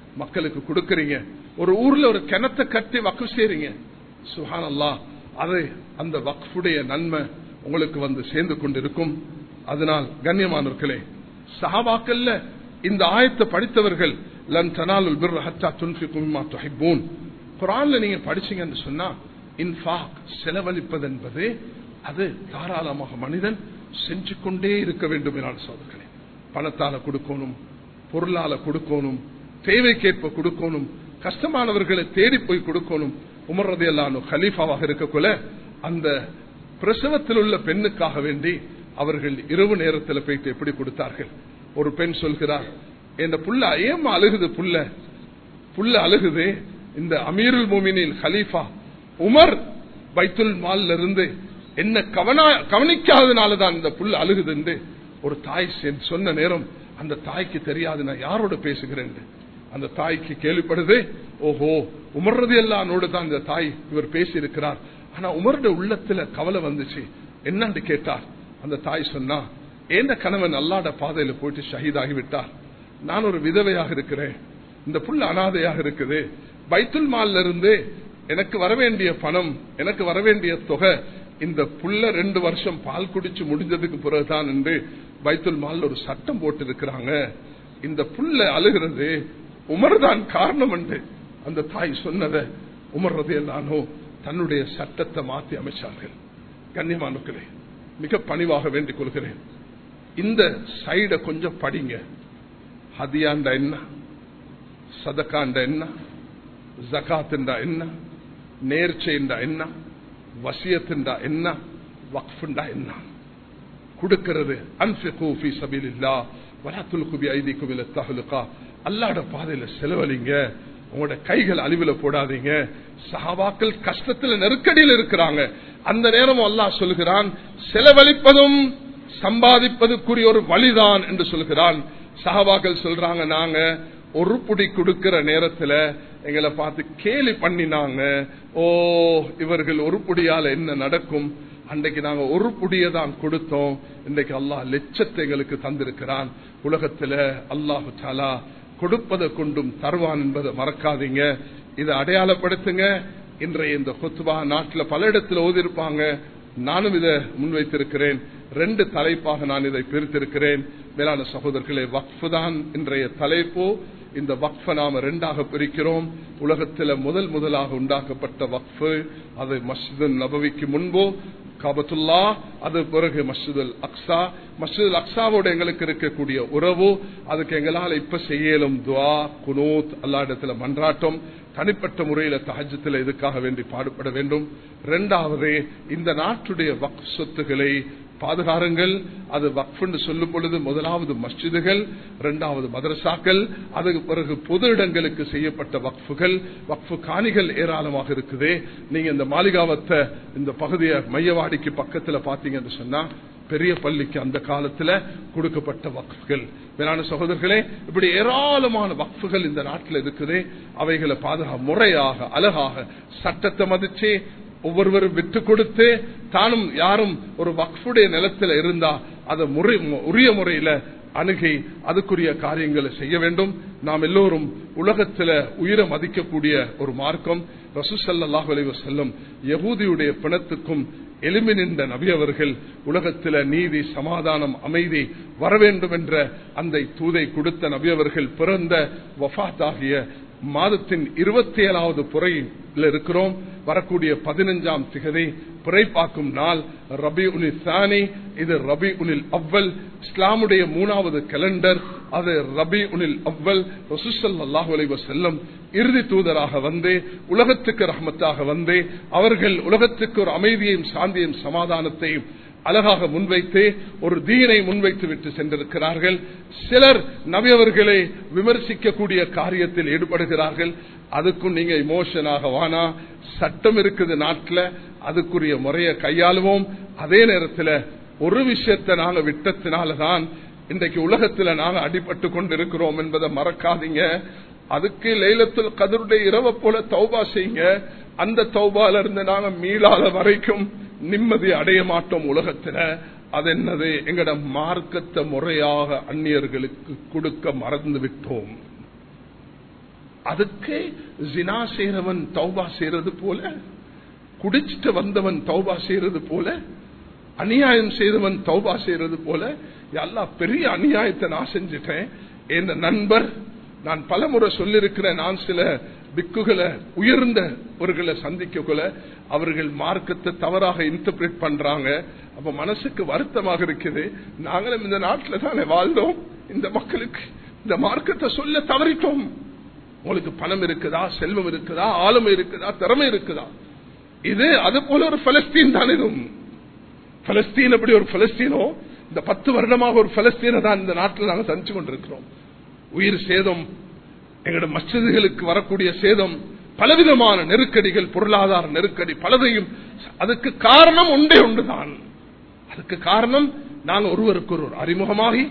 Speaker 1: மக்களுக்கு கொடுக்கறீங்க. ஒரு ஊர்ல ஒரு கிணத்தை கட்டி வக்ஃப் செய்றீங்க. சுப்ஹானல்லாஹ், அது அந்த வக்ஃபுடைய நன்மை உங்களுக்கு வந்து சேர்ந்து கொண்டிருக்கும். அதனால் கண்ணியமானவர்களே, சஹாபாக்கள்ல இந்த ஆயத்தை படித்தவர்கள் லன் தனாலுல் பிர்ர ஹத்தா துன்ஃபிகு மிம்மா துஹிப்பூன், குர்ஆன்ல நீங்க படிச்சீங்கன்னு சொன்னா இன்ஃபாக் செலவழிப்பது என்பது அது தாராளமாக மனிதன் செஞ்சு கொண்டே இருக்க வேண்டும் என சொல்கிறேன். பணத்தால கொடுக்கணும், பொருளால கொடுக்கணும், தேவைக்கேற்ப கொடுக்கணும், கஷ்டமானவர்களை தேடி போய் கொடுக்கணும். உமர் ரலியல்லாஹு அன்ஹு கலீஃபாவாக இருக்கக்குள்ள அந்த பிரசவத்தில் உள்ள பெண்ணுக்காக வேண்டி அவர்கள் இரவு நேரத்தில் போயிட்டு எப்படி கொடுத்தார்கள். ஒரு பெண் சொல்கிறார், என் புள்ள ஏமா அழுகுது, புள்ள புள்ள அழுகுது. இந்த அமீருல் மோமினின் கலீஃபா உமர் பைத்துல் மால்ல இருந்து என்ன கவனிக்காதனாலதான் இந்த புள்ள அழுகுது என்று ஒரு தாய் சொன்ன நேரம் அந்த தாய்க்கு தெரியாது நான் யாரோட பேசுகிறேன். அந்த தாய்க்கு கேள்விப்படுது, ஓஹோ உமர் ரலியல்லாஹு அன்ஹு தான் இந்த தாய் இவர் பேசி இருக்கிறார். ஆனா உமருடைய உள்ளத்துல கவலை வந்துச்சு. என்னன்னு கேட்டார். அந்த தாய் சொன்னா, ஏந்த கணவன் அல்லாஹ்வுடைய பாதையில போயிட்டு ஷஹீதாகி விட்டார். நான் ஒரு விதவையாக இருக்கிறேன், இந்த புள்ள அனாதையாக இருக்குது. பைத்துல் மால்ல இருந்து எனக்கு வரவேண்டிய பணம், எனக்கு வரவேண்டிய தொகை இந்த புள்ள ரெண்டு வருஷம் பால் குடிச்சு முடிஞ்சதுக்கு பிறகுதான் என்று பைத்துல் மால்ல ஒரு சட்டம் போட்டு இருக்கிறாங்க. இந்த புள்ள அழுகிறது உமர் தான் காரணம் என்று அந்த தாய் சொன்னதை உமர் ரலியல்லாஹு அன்ஹு தன்னுடைய சட்டத்தை மாற்றி அமைச்சார்கள். கண்ணியமானவர்களே, மிக பணிவாக வேண்டிக் கொள்கிறேன், இந்த சைட கொஞ்சம் படிங்க. ஹதியாண்டா என்ன, சதகாண்டா என்ன, ஜகாத்துண்டா என்ன, நேர்ச்சைண்டா என்ன, வசியத்துண்டா என்ன, வக்ஃபுண்டா என்ன. கொடுக்கிறது அன்ஃபிகு ஃபீ ஸபீலில்லாஹ் வலா துல்கு பிஐதிக்கும் இலத் தஹ்லுகா, அல்லாஹ்வுடைய பாதையில செலவழிங்க, உங்களோட கைகள் அழிவுல போடாதீங்க. சஹாபாக்கள் கஷ்டத்துல நெருக்கடியில் இருக்கிறாங்க. அந்த நேரம் அல்லாஹ் சொல்கிறான், செலவழிப்பதும் சம்பாதிப்பதுக்குரிய ஒரு வழிதான் என்று சொல்கிறான். சஹாபாக்கள் சொல்றாங்க, நாங்க ஒரு புடி கொடுக்கிற நேரத்துல எங்களை பார்த்து கேலி பண்ணினாங்க. ஓ இவர்கள் ஒரு புடியால என்ன நடக்கும், அன்றைக்கு நாங்க ஒரு புடியை தான் கொடுத்தோம், இன்றைக்கு அல்லாஹ் லட்சத்தை எங்களுக்கு தந்திருக்கிறான். உலகத்துல அல்லாஹு தஆலா கொடுப்பதை கொண்டும் தருவான் என்பதை மறக்காதீங்க. இதை அடையாளப்படுத்துங்க. இன்றைய இந்த குத்பா நாட்டில் பல இடத்துல ஓதிருப்பாங்க, நானும் இதை முன்வைத்திருக்கிறேன். ரெண்டு தலைப்பாக நான் இதை பிரித்திருக்கிறேன். மேலான சகோதரர்களே, வக்ஃப் தான் இன்றைய தலைப்பு. இந்த வக்ஃப நாம ரெண்டாக பிரிக்கிறோம். உலகத்தில் முதல் முதலாக உண்டாக்கப்பட்ட வக்ஃபு அது மஸ்ஜித் நபவிக்கு முன்பு காபத்துல்லா, அது பிறகு மஸ்ஜிதுல் அக்ஸா. மஸ்ஜிதுல் அக்ஸாவோட எங்களுக்கு இருக்கக்கூடிய உறவு, அதுக்கு எங்களால் இப்ப செய்யலும் துஆ, குனூத், அல்லாஹ் இடத்துல மன்றாட்டம், தனிப்பட்ட முறையில் தஹஜ்ஜுல இதுக்காக வேண்டி பாடுபட வேண்டும். இரண்டாவது, இந்த நாட்டுடைய வக்ஃப் சொத்துக்களை பாதுகாருங்கள். அது வக்ஃப் என்று சொல்லும் பொழுது முதலாவது மஸ்ஜிதுகள், இரண்டாவது மதரசாக்கள், அதுக்கு பிறகு பொது இடங்களுக்கு செய்யப்பட்ட வக்ஃபுகள், வக்ஃபு காணிகள் ஏராளமாக இருக்குது. நீங்க இந்த மாளிகாவத்தை இந்த பகுதியை மையவாடிக்கு பக்கத்துல பாத்தீங்கன்னு சொன்னா பெரிய பள்ளிக்கு அந்த காலத்துல கொடுக்கப்பட்ட வக்ஃபுகள். வேளாண் சகோதரர்களே, இப்படி ஏராளமான வக்ஃபுகள் இந்த நாட்டில் இருக்குது. அவைகளை பாதுகா முறையாக அழகாக சட்டத்தை மதிச்சு ஒவ்வொருவரும் விட்டு கொடுத்து, தானும் யாரும் ஒரு வக்ஃபுடைய நிலத்தில் இருந்தா அதை முறை உரிய முறையில அணுகி அதுக்குரிய காரியங்களை செய்ய வேண்டும். நாம் எல்லோரும் உலகத்தில் உயிரை மதிக்கக்கூடிய ஒரு மார்க்கம். ரசூல் ஸல்லல்லாஹு அலைஹி வஸல்லம் யஹூதியுடைய பிணத்துக்கும் எலும்பி நின்ற நபி அவர்கள் உலகத்தில் நீதி, சமாதானம், அமைதி வர வேண்டும் என்ற அந்த தூதை கொடுத்த நபி அவர்கள் பிறந்த வஃபாத் ஆகிய மாதத்தின் இருபத்தி ஏழாவது புறையில் இருக்கிறோம். வரக்கூடிய பதினஞ்சாம் திகதி பிறை பார்க்கும் நாள் ரபி உனில் சானி, இது ரபி உனில் அவ்வல். இஸ்லாமுடைய மூணாவது கேலண்டர் அது ரபி உனில் அவ்வல். ரசூல் ஸல்லல்லாஹு அலைஹி வஸல்லம் இறுதி தூதராக வந்து உலகத்துக்கு ரஹ்மத்தாக வந்து அவர்கள் உலகத்துக்கு ஒரு அமைதியையும் சாந்தியையும் சமாதானத்தையும் அழகாக முன்வைத்து ஒரு தீனை முன்வைத்து விட்டு சென்றிருக்கிறார்கள். சிலர் நபி அவர்களை விமர்சிக்கக்கூடிய காரியத்தில் ஈடுபடுகிறார்கள். அதுக்கும் நீங்க இமோஷனாக வானா, சட்டம் இருக்குது நாட்டில், அதுக்குரிய முறையை கையாளுவோம். அதே நேரத்தில் ஒரு விஷயத்தை நாங்க விட்டத்தினால்தான் இன்றைக்கு உலகத்தில் நாங்க அடிபட்டு கொண்டிருக்கிறோம் என்பதை மறக்காதீங்க. அதுக்கு லைலத்துல் கத்ருடைய இரவை போல தௌபா செய்யுங்க. அந்த தௌபால இருந்து நாங்க மீளாத வரைக்கும் நிம்மதி அடைய மாட்டோம் உலகத்தில். அது என்னது, எங்கட மார்க்கத்தை முறையாக அந்நியர்களுக்கு கொடுக்க மறந்து விட்டோம். அதுக்கு ஜினா செய்றவன் தௌபா செய்யறது போல, குடிச்சிட்டு வந்தவன் தௌபா செய்யறது போல, அநியாயம் செய்தவன் தௌபா செய்யறது போல, அல்லாஹ் பெரிய அநியாயத்தை நான் செஞ்சுட்டேன். என் நண்பர், நான் பல முறை சொல்லிருக்கிறேன், நான் சில பிக்குகளை உயர்ந்தவர்களை சந்திக்கக்குள்ள அவர்கள் மார்க்கத்தை தவறாக இன்டர்பிரேட் பண்றாங்க. அப்ப மனசுக்கு வருத்தமாக இருக்குது. நாங்களும் இந்த நாட்டில் தானே வாழ்ந்தோம், இந்த மக்களுக்கு இந்த மார்க்கத்தை சொல்ல தவறிட்டோம். உங்களுக்கு பணம் இருக்குதா, செல்வம் இருக்குதா, ஆளுமை இருக்குதா, திறமை இருக்குதா? இது அது போல ஒரு பலஸ்தீன் தான். இதுவும் பலஸ்தீன் எப்படி ஒரு பலஸ்தீனோ, இந்த பத்து வருடமாக ஒரு பலஸ்தீனை தான் இந்த நாட்டில் நாங்கள் சந்திச்சு கொண்டிருக்கிறோம். உயிர் சேதம், எங்களுடைய மஸ்ஜிதுகளுக்கு வரக்கூடிய சேதம், பலவிதமான நெருக்கடிகள், பொருளாதார நெருக்கடி பலதையும். அதுக்கு காரணம் ஒன்றே ஒன்றுதான். அதுக்கு காரணம் நாங்க ஒருவருக்கு ஒருவர் அறிமுகமாகி,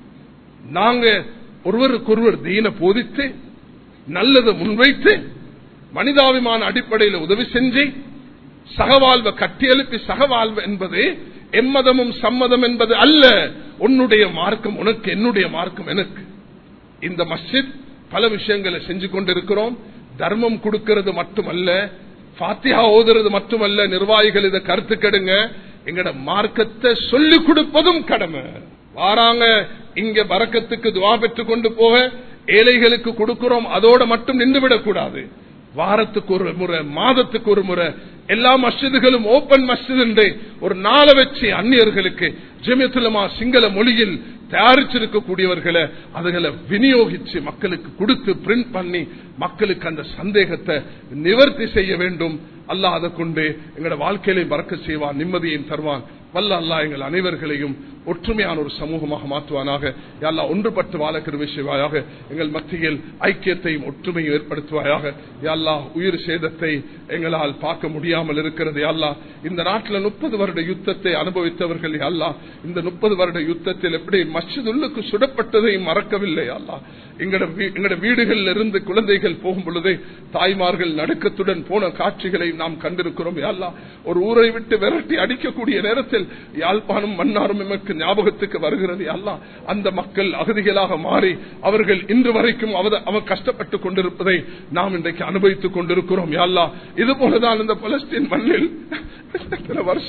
Speaker 1: நாங்க ஒருவருக்கொருவர் தீன போதித்து, நல்லதை முன்வைத்து, மனிதாபிமான அடிப்படையில் உதவி செஞ்சு, சகவாழ்வை கட்டியெழுப்பி, சகவாழ்வு என்பது எம்மதமும் சம்மதம் என்பது அல்ல. உன்னுடைய மார்க்கம் உனக்கு, என்னுடைய மார்க்கம் எனக்கு. இந்த மஸ்ஜித் பல விஷயங்களை செஞ்சு கொண்டிருக்கிறோம். தர்மம் கொடுக்கிறது மட்டுமல்ல, ஃபாத்திஹா ஓதுறது மட்டுமல்ல. நிர்வாகிகள் இதை கருத்து கெடுங்க, எங்கட மார்க்கத்தை சொல்லிக் கொடுப்பதும் கடமை. வாராங்க இங்க பரக்கத்துக்கு துவா பெற்றுக் கொண்டு போக ஏழைகளுக்கு கொடுக்கிறோம், அதோட மட்டும் நின்றுவிடக் கூடாது. வாரத்துக்கு ஒரு முறை, மாதத்துக்கு ஒரு முறை எல்லா மஸ்ஜிதுகளும் ஓபன் மஸ்ஜித் ஒரு நாளை வச்சு அந்நியர்களுக்கு ஜமியத்துல் உலமா சிங்கள மொழியில் தயாரிச்சிருக்கக்கூடியவர்களை அதுகளை விநியோகிச்சு மக்களுக்கு கொடுத்து பிரிண்ட் பண்ணி மக்களுக்கு அந்த சந்தேகத்தை நிவர்த்தி செய்ய வேண்டும். அல்லாஹ் அதை கொண்டு எங்களோட வாழ்க்கையிலையும் பறக்கச் செய்வான், நிம்மதியையும் தருவான். வல்ல அல்லாஹ் எங்கள் அனைவர்களையும் ஒற்றுமையான ஒரு சமூகமாக மாற்றுவானாக. யா அல்லாஹ் ஒன்றுபட்டு வாழ கிருபை செய்வாயாக. எங்கள் மத்தியில் ஐக்கியத்தையும் ஒற்றுமையும் ஏற்படுத்துவாயாக. யா அல்லாஹ் உயிர் சேதத்தை எங்களால் பார்க்க முடியாமல் இருக்கிறது. யா அல்லாஹ் இந்த நாட்டில் முப்பது வருட யுத்தத்தை அனுபவித்தவர்கள் யா அல்லாஹ் இந்த முப்பது வருட யுத்தத்தில் எப்படி மஸ்ஜிதுல்லுக்கு சுடப்பட்டதையும் மறக்கவில்லை. யா அல்லாஹ் எங்களோட வீடுகளில் இருந்து குழந்தைகள் போகும் பொழுது தாய்மார்கள் நடுக்கத்துடன் போன காட்சிகளை நாம் கண்டிருக்கிறோம். யா அல்லாஹ் ஒரு ஊரை விட்டு விரட்டி அடிக்கக்கூடிய நேரத்தில் யாழ்ப்பாணம் மன்னாரும் எமக்கு ஞாபகத்துக்கு வருகிறது. யா அல்லாஹ் அந்த மக்கள் அகதிகளாக மாறி அவர்கள் இன்று வரைக்கும் அவர் கஷ்டப்பட்டுக் கொண்டிருப்பதை நாம் இன்றைக்கு அனுபவித்துக் கொண்டிருக்கிறோம். யா அல்லாஹ் இது போலதான் இந்த பலஸ்தீன் மண்ணில் வருஷம்